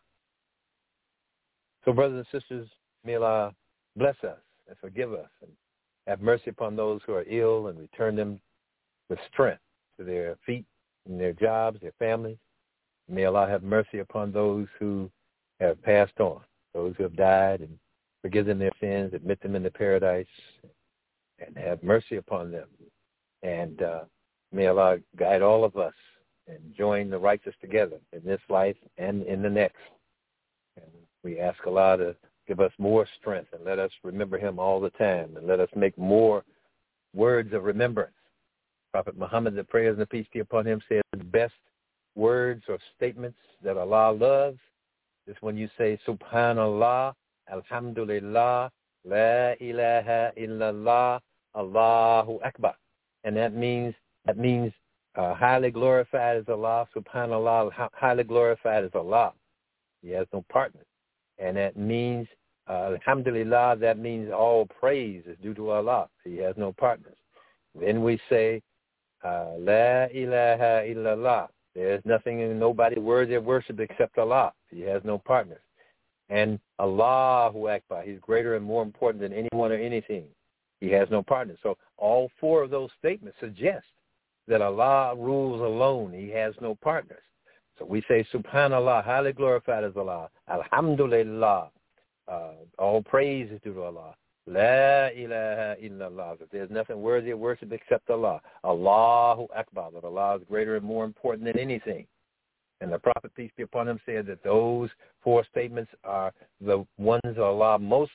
So, brothers and sisters, may Allah bless us and forgive us and have mercy upon those who are ill and return them with strength to their feet and their jobs, their families. May Allah have mercy upon those who have passed on, those who have died, and forgive them their sins, admit them into paradise, and have mercy upon them. And may Allah guide all of us and join the righteous together in this life and in the next. And we ask Allah to give us more strength and let us remember him all the time, and let us make more words of remembrance. Prophet Muhammad, the prayers and the peace be upon him, said the best words or statements that Allah loves is when you say Subhanallah, Alhamdulillah, La ilaha illallah, Allahu Akbar. And that means highly glorified is Allah, Subhanallah, highly glorified is Allah. He has no partner. And that means Alhamdulillah, that means all praise is due to Allah. He has no partners. Then we say La ilaha illallah. There is nothing and nobody worthy of worship except Allah. He has no partners. And Allahu Akbar. He's greater and more important than anyone or anything. He has no partners. So all four of those statements suggest that Allah rules alone. He has no partners. So we say Subhanallah, highly glorified is Allah. Alhamdulillah, all praise is due to Allah. La ilaha illallah, that there's nothing worthy of worship except Allah. Allahu Akbar, that Allah is greater and more important than anything. And the Prophet, peace be upon him, said that those four statements are the ones Allah most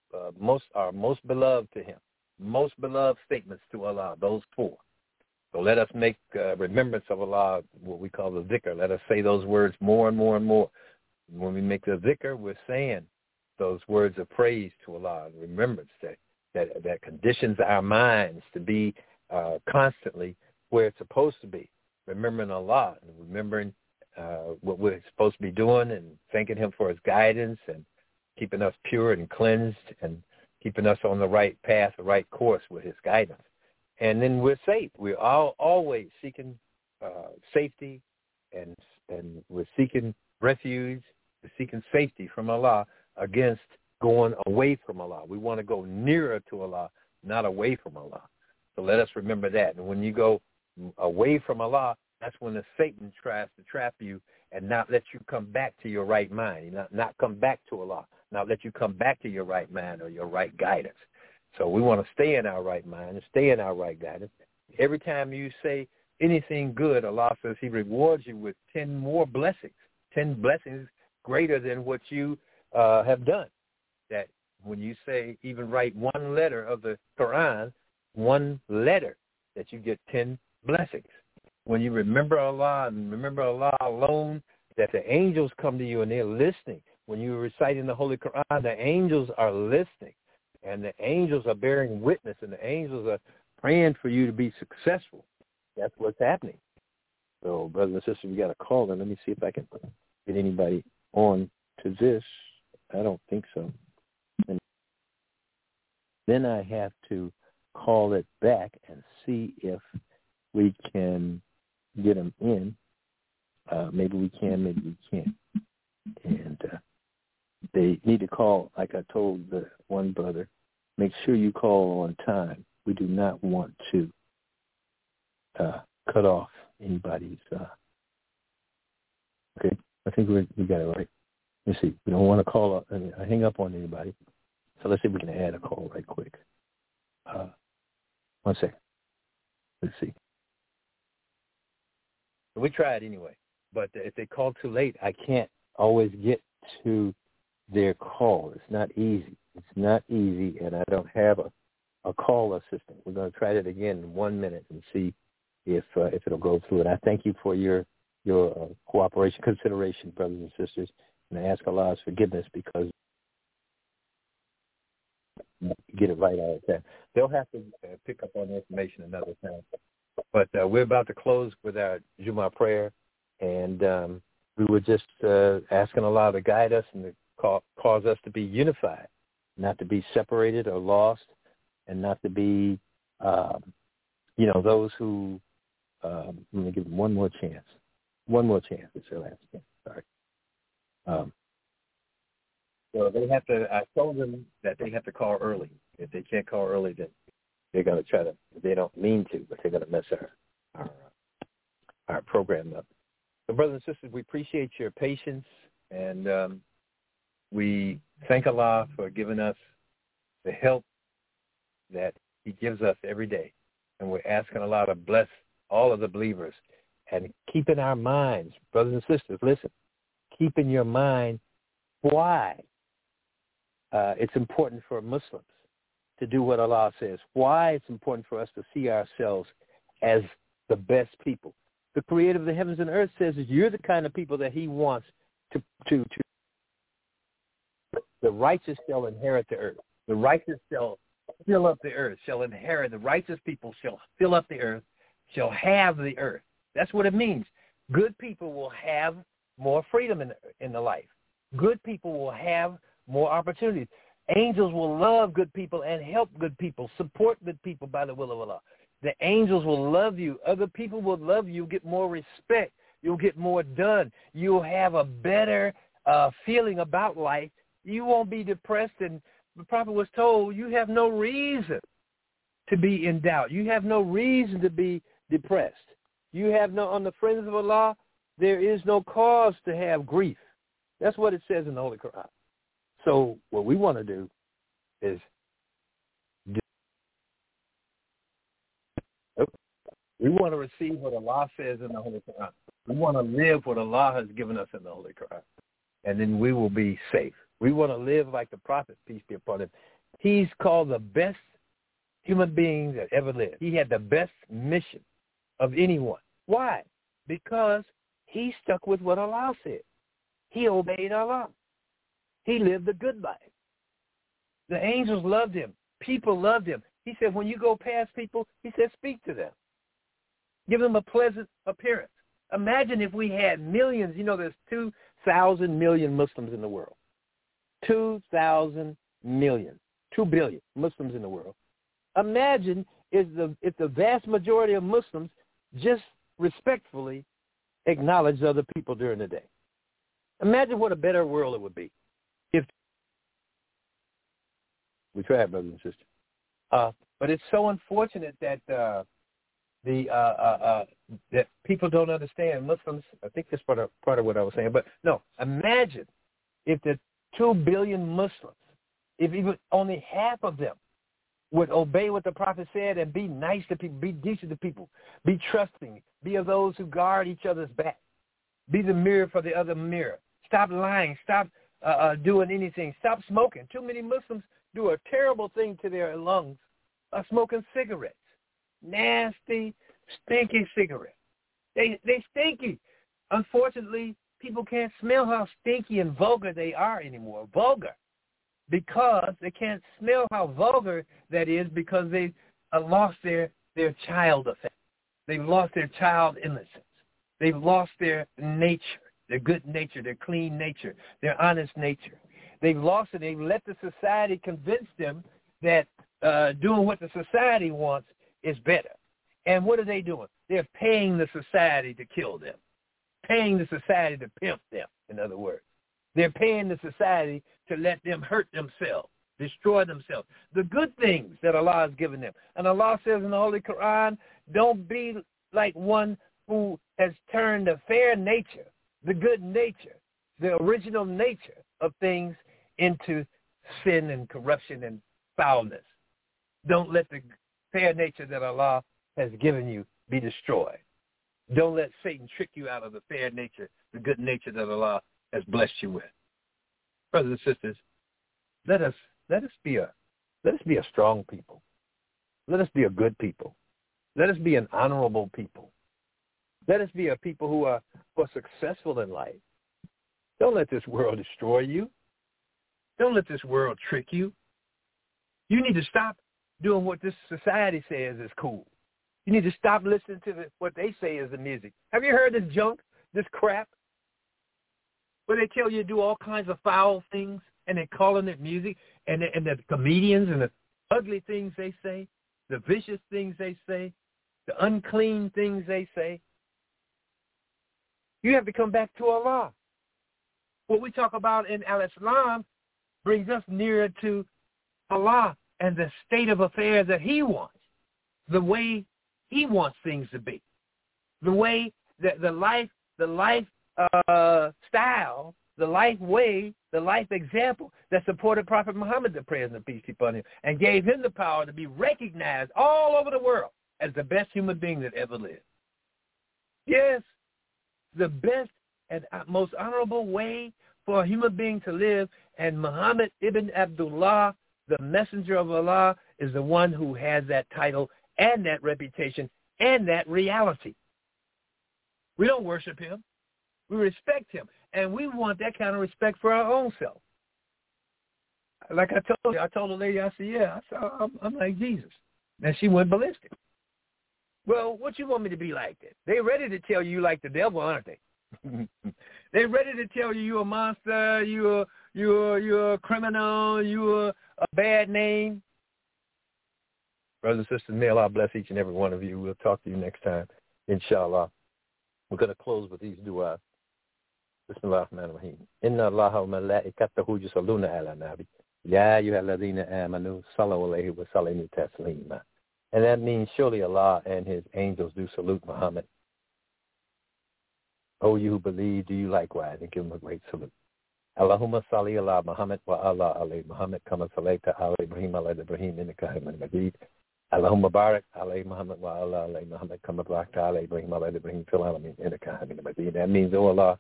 beloved to him. Most beloved statements to Allah, those four. So let us make remembrance of Allah, what we call the dhikr. Let us say those words more and more and more. When we make the dhikr, we're saying those words of praise to Allah, remembrance that conditions our minds to be constantly where it's supposed to be, remembering Allah and remembering what we're supposed to be doing and thanking him for his guidance and keeping us pure and cleansed and keeping us on the right path, the right course with his guidance. And then we're safe. We're always seeking safety, and we're seeking refuge, we're seeking safety from Allah against going away from Allah. We want to go nearer to Allah not away from Allah. So let us remember that. And when you go away from Allah, that's when the Satan tries to trap you and not let you come back to your right mind, not come back to Allah, not let you come back to your right mind or your right guidance. So we want to stay in our right mind and stay in our right guidance. Every time you say anything good, Allah says he rewards you with 10 more blessings, 10 blessings greater than what you have done. That when you say, even write one letter of the Quran, one letter, that you get 10 blessings. When you remember Allah and remember Allah alone, that the angels come to you and they're listening. When you're reciting the Holy Quran, the angels are listening. And the angels are bearing witness, and the angels are praying for you to be successful. That's what's happening. So, brothers and sisters, we got a call, and let me see if I can get anybody on to this. I don't think so. And then I have to call it back and see if we can get them in. Maybe we can, maybe we can't. And they need to call, like I told the one brother, make sure you call on time. We do not want to cut off anybody's. Okay, I think we got it right. Let's see. We don't want to call up and hang up on anybody. So let's see if we can add a call right quick. 1 second. Let's see. We tried anyway, but if they call too late, I can't always get to their call. It's not easy. It's not easy, and I don't have a call assistant. We're going to try that again in 1 minute and see if it'll go through. And I thank you for your cooperation, consideration, brothers and sisters, and I ask Allah's forgiveness because get it right all the time. They'll have to pick up on the information another time. But we're about to close with our Jummah prayer, and we were just asking Allah to guide us and to cause us to be unified, not to be separated or lost, and not to be, those who, let me give them one more chance. One more chance. It's their last chance. Sorry. So they have to, I told them that they have to call early. If they can't call early, then they're going to try to, they don't mean to, but they're going to mess our program up. So brothers and sisters, we appreciate your patience, and we thank Allah for giving us the help that he gives us every day. And we're asking Allah to bless all of the believers and keep in our minds, brothers and sisters, listen, keep in your mind why it's important for Muslims to do what Allah says, why it's important for us to see ourselves as the best people. The creator of the heavens and earth says that you're the kind of people that he wants to the righteous shall inherit the earth. The righteous shall fill up the earth, shall inherit. The righteous people shall fill up the earth, shall have the earth. That's what it means. Good people will have more freedom in the life. Good people will have more opportunities. Angels will love good people and help good people, support good people by the will of Allah. The angels will love you. Other people will love you. You'll get more respect. You'll get more done. You'll have a better feeling about life. You won't be depressed. And the prophet was told you have no reason to be in doubt. You have no reason to be depressed. You have no, on the friends of Allah, there is no cause to have grief. That's what it says in the Holy Quran. So what we want to do is we want to receive what Allah says in the Holy Quran. We want to live what Allah has given us in the Holy Quran. And then we will be safe. We want to live like the Prophet, peace be upon him. He's called the best human being that ever lived. He had the best mission of anyone. Why? Because he stuck with what Allah said. He obeyed Allah. He lived a good life. The angels loved him. People loved him. He said, when you go past people, he said, speak to them. Give them a pleasant appearance. Imagine if we had millions. There's 2,000 million Muslims in the world. 2,000 million. 2 billion Muslims in the world. Imagine if the vast majority of Muslims just respectfully acknowledged other people during the day. Imagine what a better world it would be. If we try, brothers and sisters. But it's so unfortunate that that people don't understand. Muslims, I think that's part of what I was saying. But no, imagine if the 2 billion Muslims, if even only half of them would obey what the Prophet said and be nice to people, be decent to people, be trusting, be of those who guard each other's back, be the mirror for the other mirror. Stop lying. Stop doing anything. Stop smoking. Too many Muslims do a terrible thing to their lungs, smoking cigarettes. Nasty, stinky cigarettes. They stinky. Unfortunately, people can't smell how stinky and vulgar they are anymore. Vulgar. Because they can't smell how vulgar that is because they've lost their child effect. They've lost their child innocence. They've lost their nature, their good nature, their clean nature, their honest nature. They've lost it. They've let the society convince them that doing what the society wants is better. And what are they doing? They're paying the society to kill them, paying the society to pimp them, in other words. They're paying the society to let them hurt themselves, destroy themselves. The good things that Allah has given them. And Allah says in the Holy Quran, don't be like one who has turned the fair nature, the good nature, the original nature of things into sin and corruption and foulness. Don't let the fair nature that Allah has given you be destroyed. Don't let Satan trick you out of the fair nature, the good nature that Allah has blessed you with. Brothers and sisters, let us be a strong people. Let us be a good people. Let us be an honorable people. Let us be a people who are successful in life. Don't let this world destroy you. Don't let this world trick you. You need to stop doing what this society says is cool. You need to stop listening to what they say is the music. Have you heard this junk, this crap? Where they tell you to do all kinds of foul things, and they're calling it music, and the comedians and the ugly things they say, the vicious things they say, the unclean things they say. You have to come back to Allah. What we talk about in Al-Islam brings us nearer to Allah and the state of affairs that He wants, the way He wants things to be, the way that the life style, the life way, the life example that supported Prophet Muhammad, the praise and peace be upon him, and gave him the power to be recognized all over the world as the best human being that ever lived. Yes, the best and most honorable way for a human being to live, and Muhammad ibn Abdullah, the messenger of Allah, is the one who has that title and that reputation and that reality. We don't worship him. We respect him, and we want that kind of respect for our own self. Like I told the lady, I said, I'm like Jesus. And she went ballistic. Well, what you want me to be like that? They're ready to tell you like the devil, aren't they? They're ready to tell you're a monster, you're a criminal, you're a bad name. Brothers and sisters, may Allah bless each and every one of you. We'll talk to you next time, inshallah. We're going to close with these du'as. Bismillahirrahmanirrahim. Inna Allaha wa malaikatahu yusalluna ala nabi. Ya ayyuhalladhina amanu sallu alayhi wa sallimu taslima. And that means surely Allah and His angels do salute Muhammad. O you who believe, do you likewise, and give him a great salute. Allahumma salli ala Muhammad wa ala alayhi Muhammad kama sallaita ala Ibrahim ala Ibrahim innaka Hamidun Majid. Allahumma barik alayhi Muhammad wa ala alayhi Muhammad kama barakta ala Ibrahim ala Ibrahim fil alamin innaka Hamidun Majid. That means, O Allah,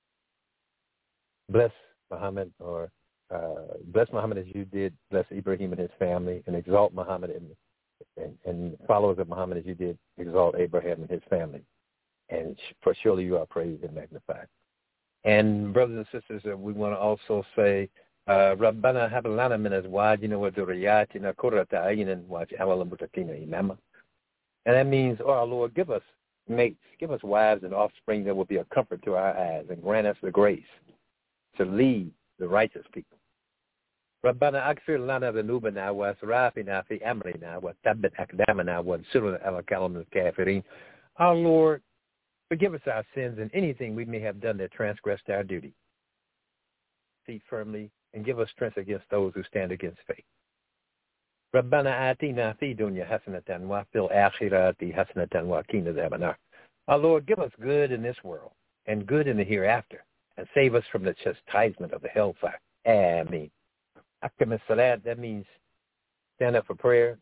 bless Muhammad, or bless Muhammad as you did bless Ibrahim and his family, and exalt Muhammad and followers of Muhammad as you did exalt Abraham and his family. And for surely you are praised and magnified. And brothers and sisters, we want to also say, Rabbana hab lana min azwajina wa dhurriyyatina qurrata a'yunin waj'alna lil muttaqina imama. And that means, oh our Lord, give us mates, give us wives and offspring that will be a comfort to our eyes, and grant us the grace to lead the righteous people. Rabbana aghfir lana dhunubana wa asrafina fi amrina wa thabbit aqdamana wa ansurna ala al-qawmi al-kafirin. Our Lord, forgive us our sins and anything we may have done that transgressed our duty. Feet firmly and give us strength against those who stand against faith. ربنا آتنا في دنيا حسنة وفي الآخرة حسنة وقنا عذاب النار. Our Lord, give us good in this world and good in the hereafter, and save us from the chastisement of the hellfire. Ameen. Akim as-salat, that means stand up for prayer.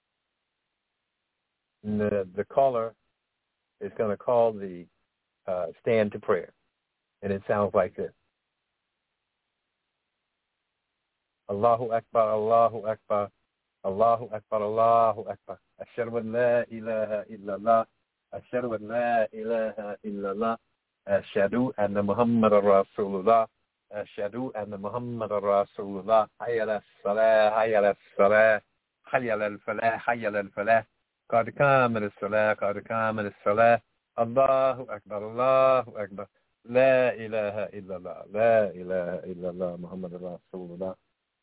And the caller is going to call the stand to prayer. And it sounds like this. Allahu Akbar, Allahu Akbar, Allahu Akbar, Allahu Akbar. Ashhadu an la ilaha illallah. Ashhadu an la ilaha illallah. Ashhadu anna Muhammadar Rasulullah. Ashhadu anna Muhammadar Rasulullah. Hayya ala-s-salah, hayya ala-s-salah, hayya ala-l-falah, hayya ala-l-falah. Qad qamat as-salah, qad qamat as-salah. Allahu Akbar, Allahu Akbar. La ilaha illallah, la ilaha illallah, Muhammadar Rasulullah.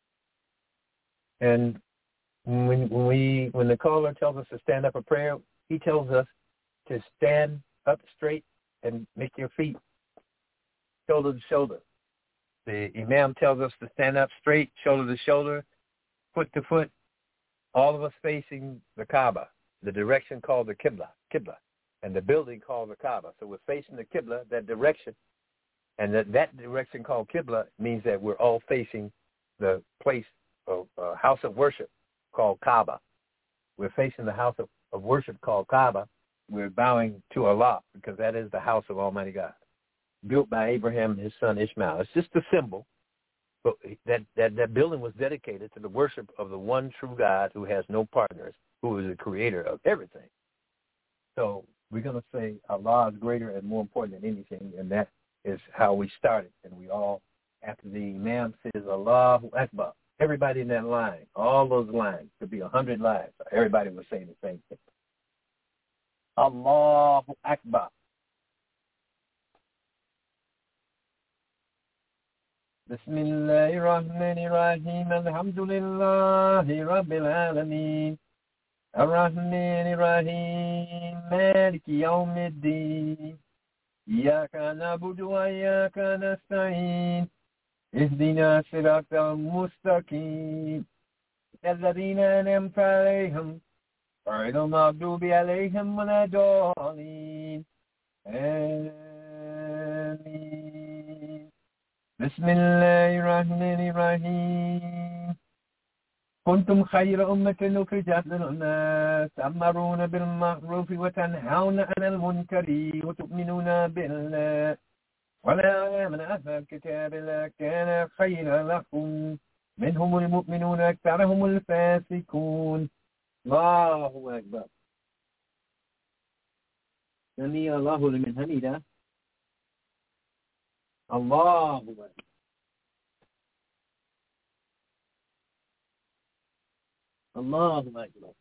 And when the caller tells us to stand up for prayer, he tells us to stand up straight and make your feet shoulder to shoulder. The Imam tells us to stand up straight, shoulder to shoulder, foot to foot, all of us facing the Kaaba, the direction called the Qibla, and the building called the Kaaba. So we're facing the Qibla, that direction, and that direction called Qibla means that we're all facing the place of house of worship called Kaaba. We're facing the house of worship called Kaaba. We're bowing to Allah because that is the house of Almighty God, built by Abraham and his son Ishmael. It's just a symbol, but that building was dedicated to the worship of the one true God who has no partners, who is the creator of everything. So we're going to say Allah is greater and more important than anything, and that is how we started. And we all, after the Imam says Allahu Akbar, everybody in that line, all those lines, could be 100 lines, everybody was saying the same thing. Allahu Akbar. Bismillahirrahmanirrahim. Alhamdulillahi Rabbil Alameen. Ar-Rahmanir-Rahim. Maliki Yawmiddin. Iyaka na'budu wa iyaka nasta'in. اهدنا الصراط المستقيم الذين أنعمت عليهم غير المغضوب عليهم ولا الضالين آمين. بسم الله الرحمن الرحيم. كنتم خير أمة أخرجت للناس تأمرون بالمعروف وتنهون عن المنكر وتؤمنون بالله ولا من أهل الكتاب لا كان خيرا لكم منهم المؤمنون أكثرهم الفاسقون. الله أكبر. سمع الله لمن حمده. الله أكبر. الله أكبر.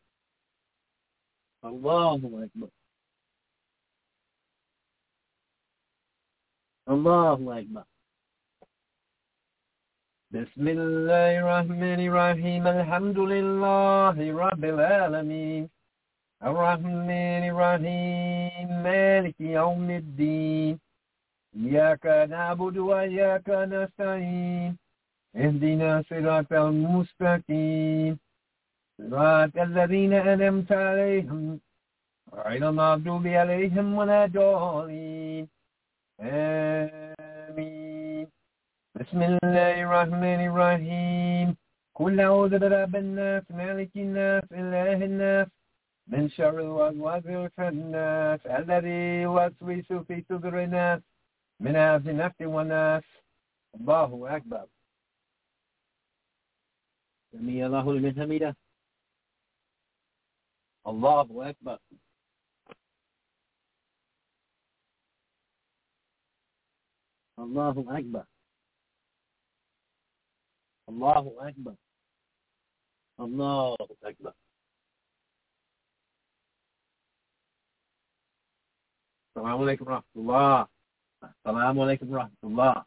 الله أكبر. الله أكبر. بسم الله الرحمن الرحيم. الحمد لله رب العالمين الرحمن الرحيم مالك يوم الدين إياك نعبد وإياك نستعين اهدنا الصراط المستقيم صراط الذين أنعمت عليهم غير المغضوب عليهم ولا الضالين آمين. بسم الله الرحمن الرحيم. قل أعوذ برب الناس مالك الناس إله الناس من شر الوسواس الخناس الذي يوسوس في صدور الناس من الجنة والناس. الله أكبر. سمع الله لمن حمده. الله أكبر. الله أكبر. الله أكبر. الله أكبر. السلام عليكم ورحمة الله. السلام عليكم ورحمة الله.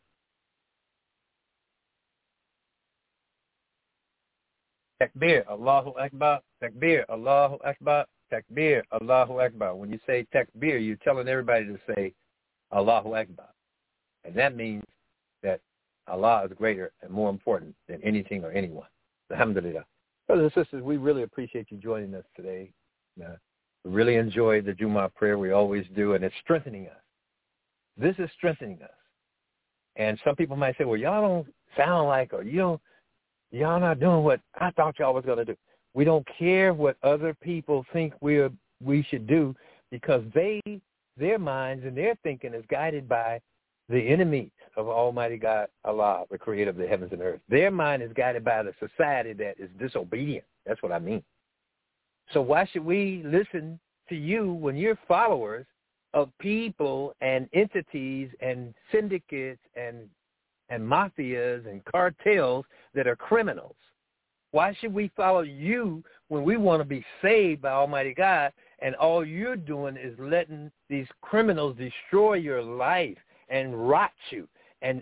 Takbir, Allahu Akbar, Takbir, Allahu Akbar, Takbir, Allahu Akbar. When you say Takbir, you're telling everybody to say Allahu Akbar. And that means that Allah is greater and more important than anything or anyone. Alhamdulillah. Brothers and sisters, we really appreciate you joining us today. We really enjoyed the Jumu'ah prayer. We always do, and it's strengthening us. This is strengthening us. And some people might say, well, y'all don't sound like, or y'all not doing what I thought y'all was going to do. We don't care what other people think we should do, because their minds and their thinking is guided by the enemies of Almighty God, Allah, the creator of the heavens and earth. Their mind is guided by the society that is disobedient. That's what I mean. So why should we listen to you when you're followers of people and entities and syndicates and mafias and cartels that are criminals? Why should we follow you when we want to be saved by Almighty God, and all you're doing is letting these criminals destroy your life and rot you and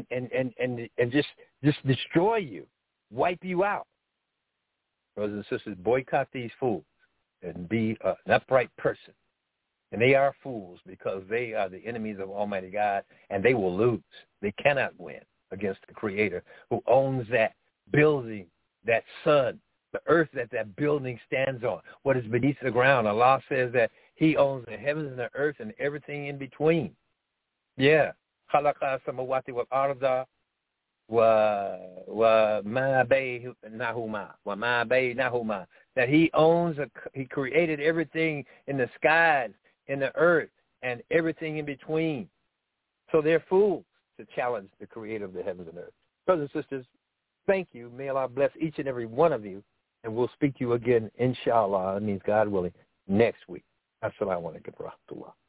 just destroy you, wipe you out? Brothers and sisters, boycott these fools and be an upright person. And they are fools because they are the enemies of Almighty God, and they will lose. They cannot win against the Creator who owns that building, that sun, the earth that building stands on, what is beneath the ground. Allah says that he owns the heavens and the earth and everything in between. Yeah. خَلَقَ السَّمَوَاتِ وَالْأَرْضَ وَمَا بَيْنَهُمَا. That he created everything in the skies, in the earth, and everything in between. So they're fools to challenge the Creator of the heavens and earth. Brothers and sisters, thank you. May Allah bless each and every one of you. And we'll speak to you again, inshallah. That means God willing, next week. Assalamu alaikum wa rahmatullah.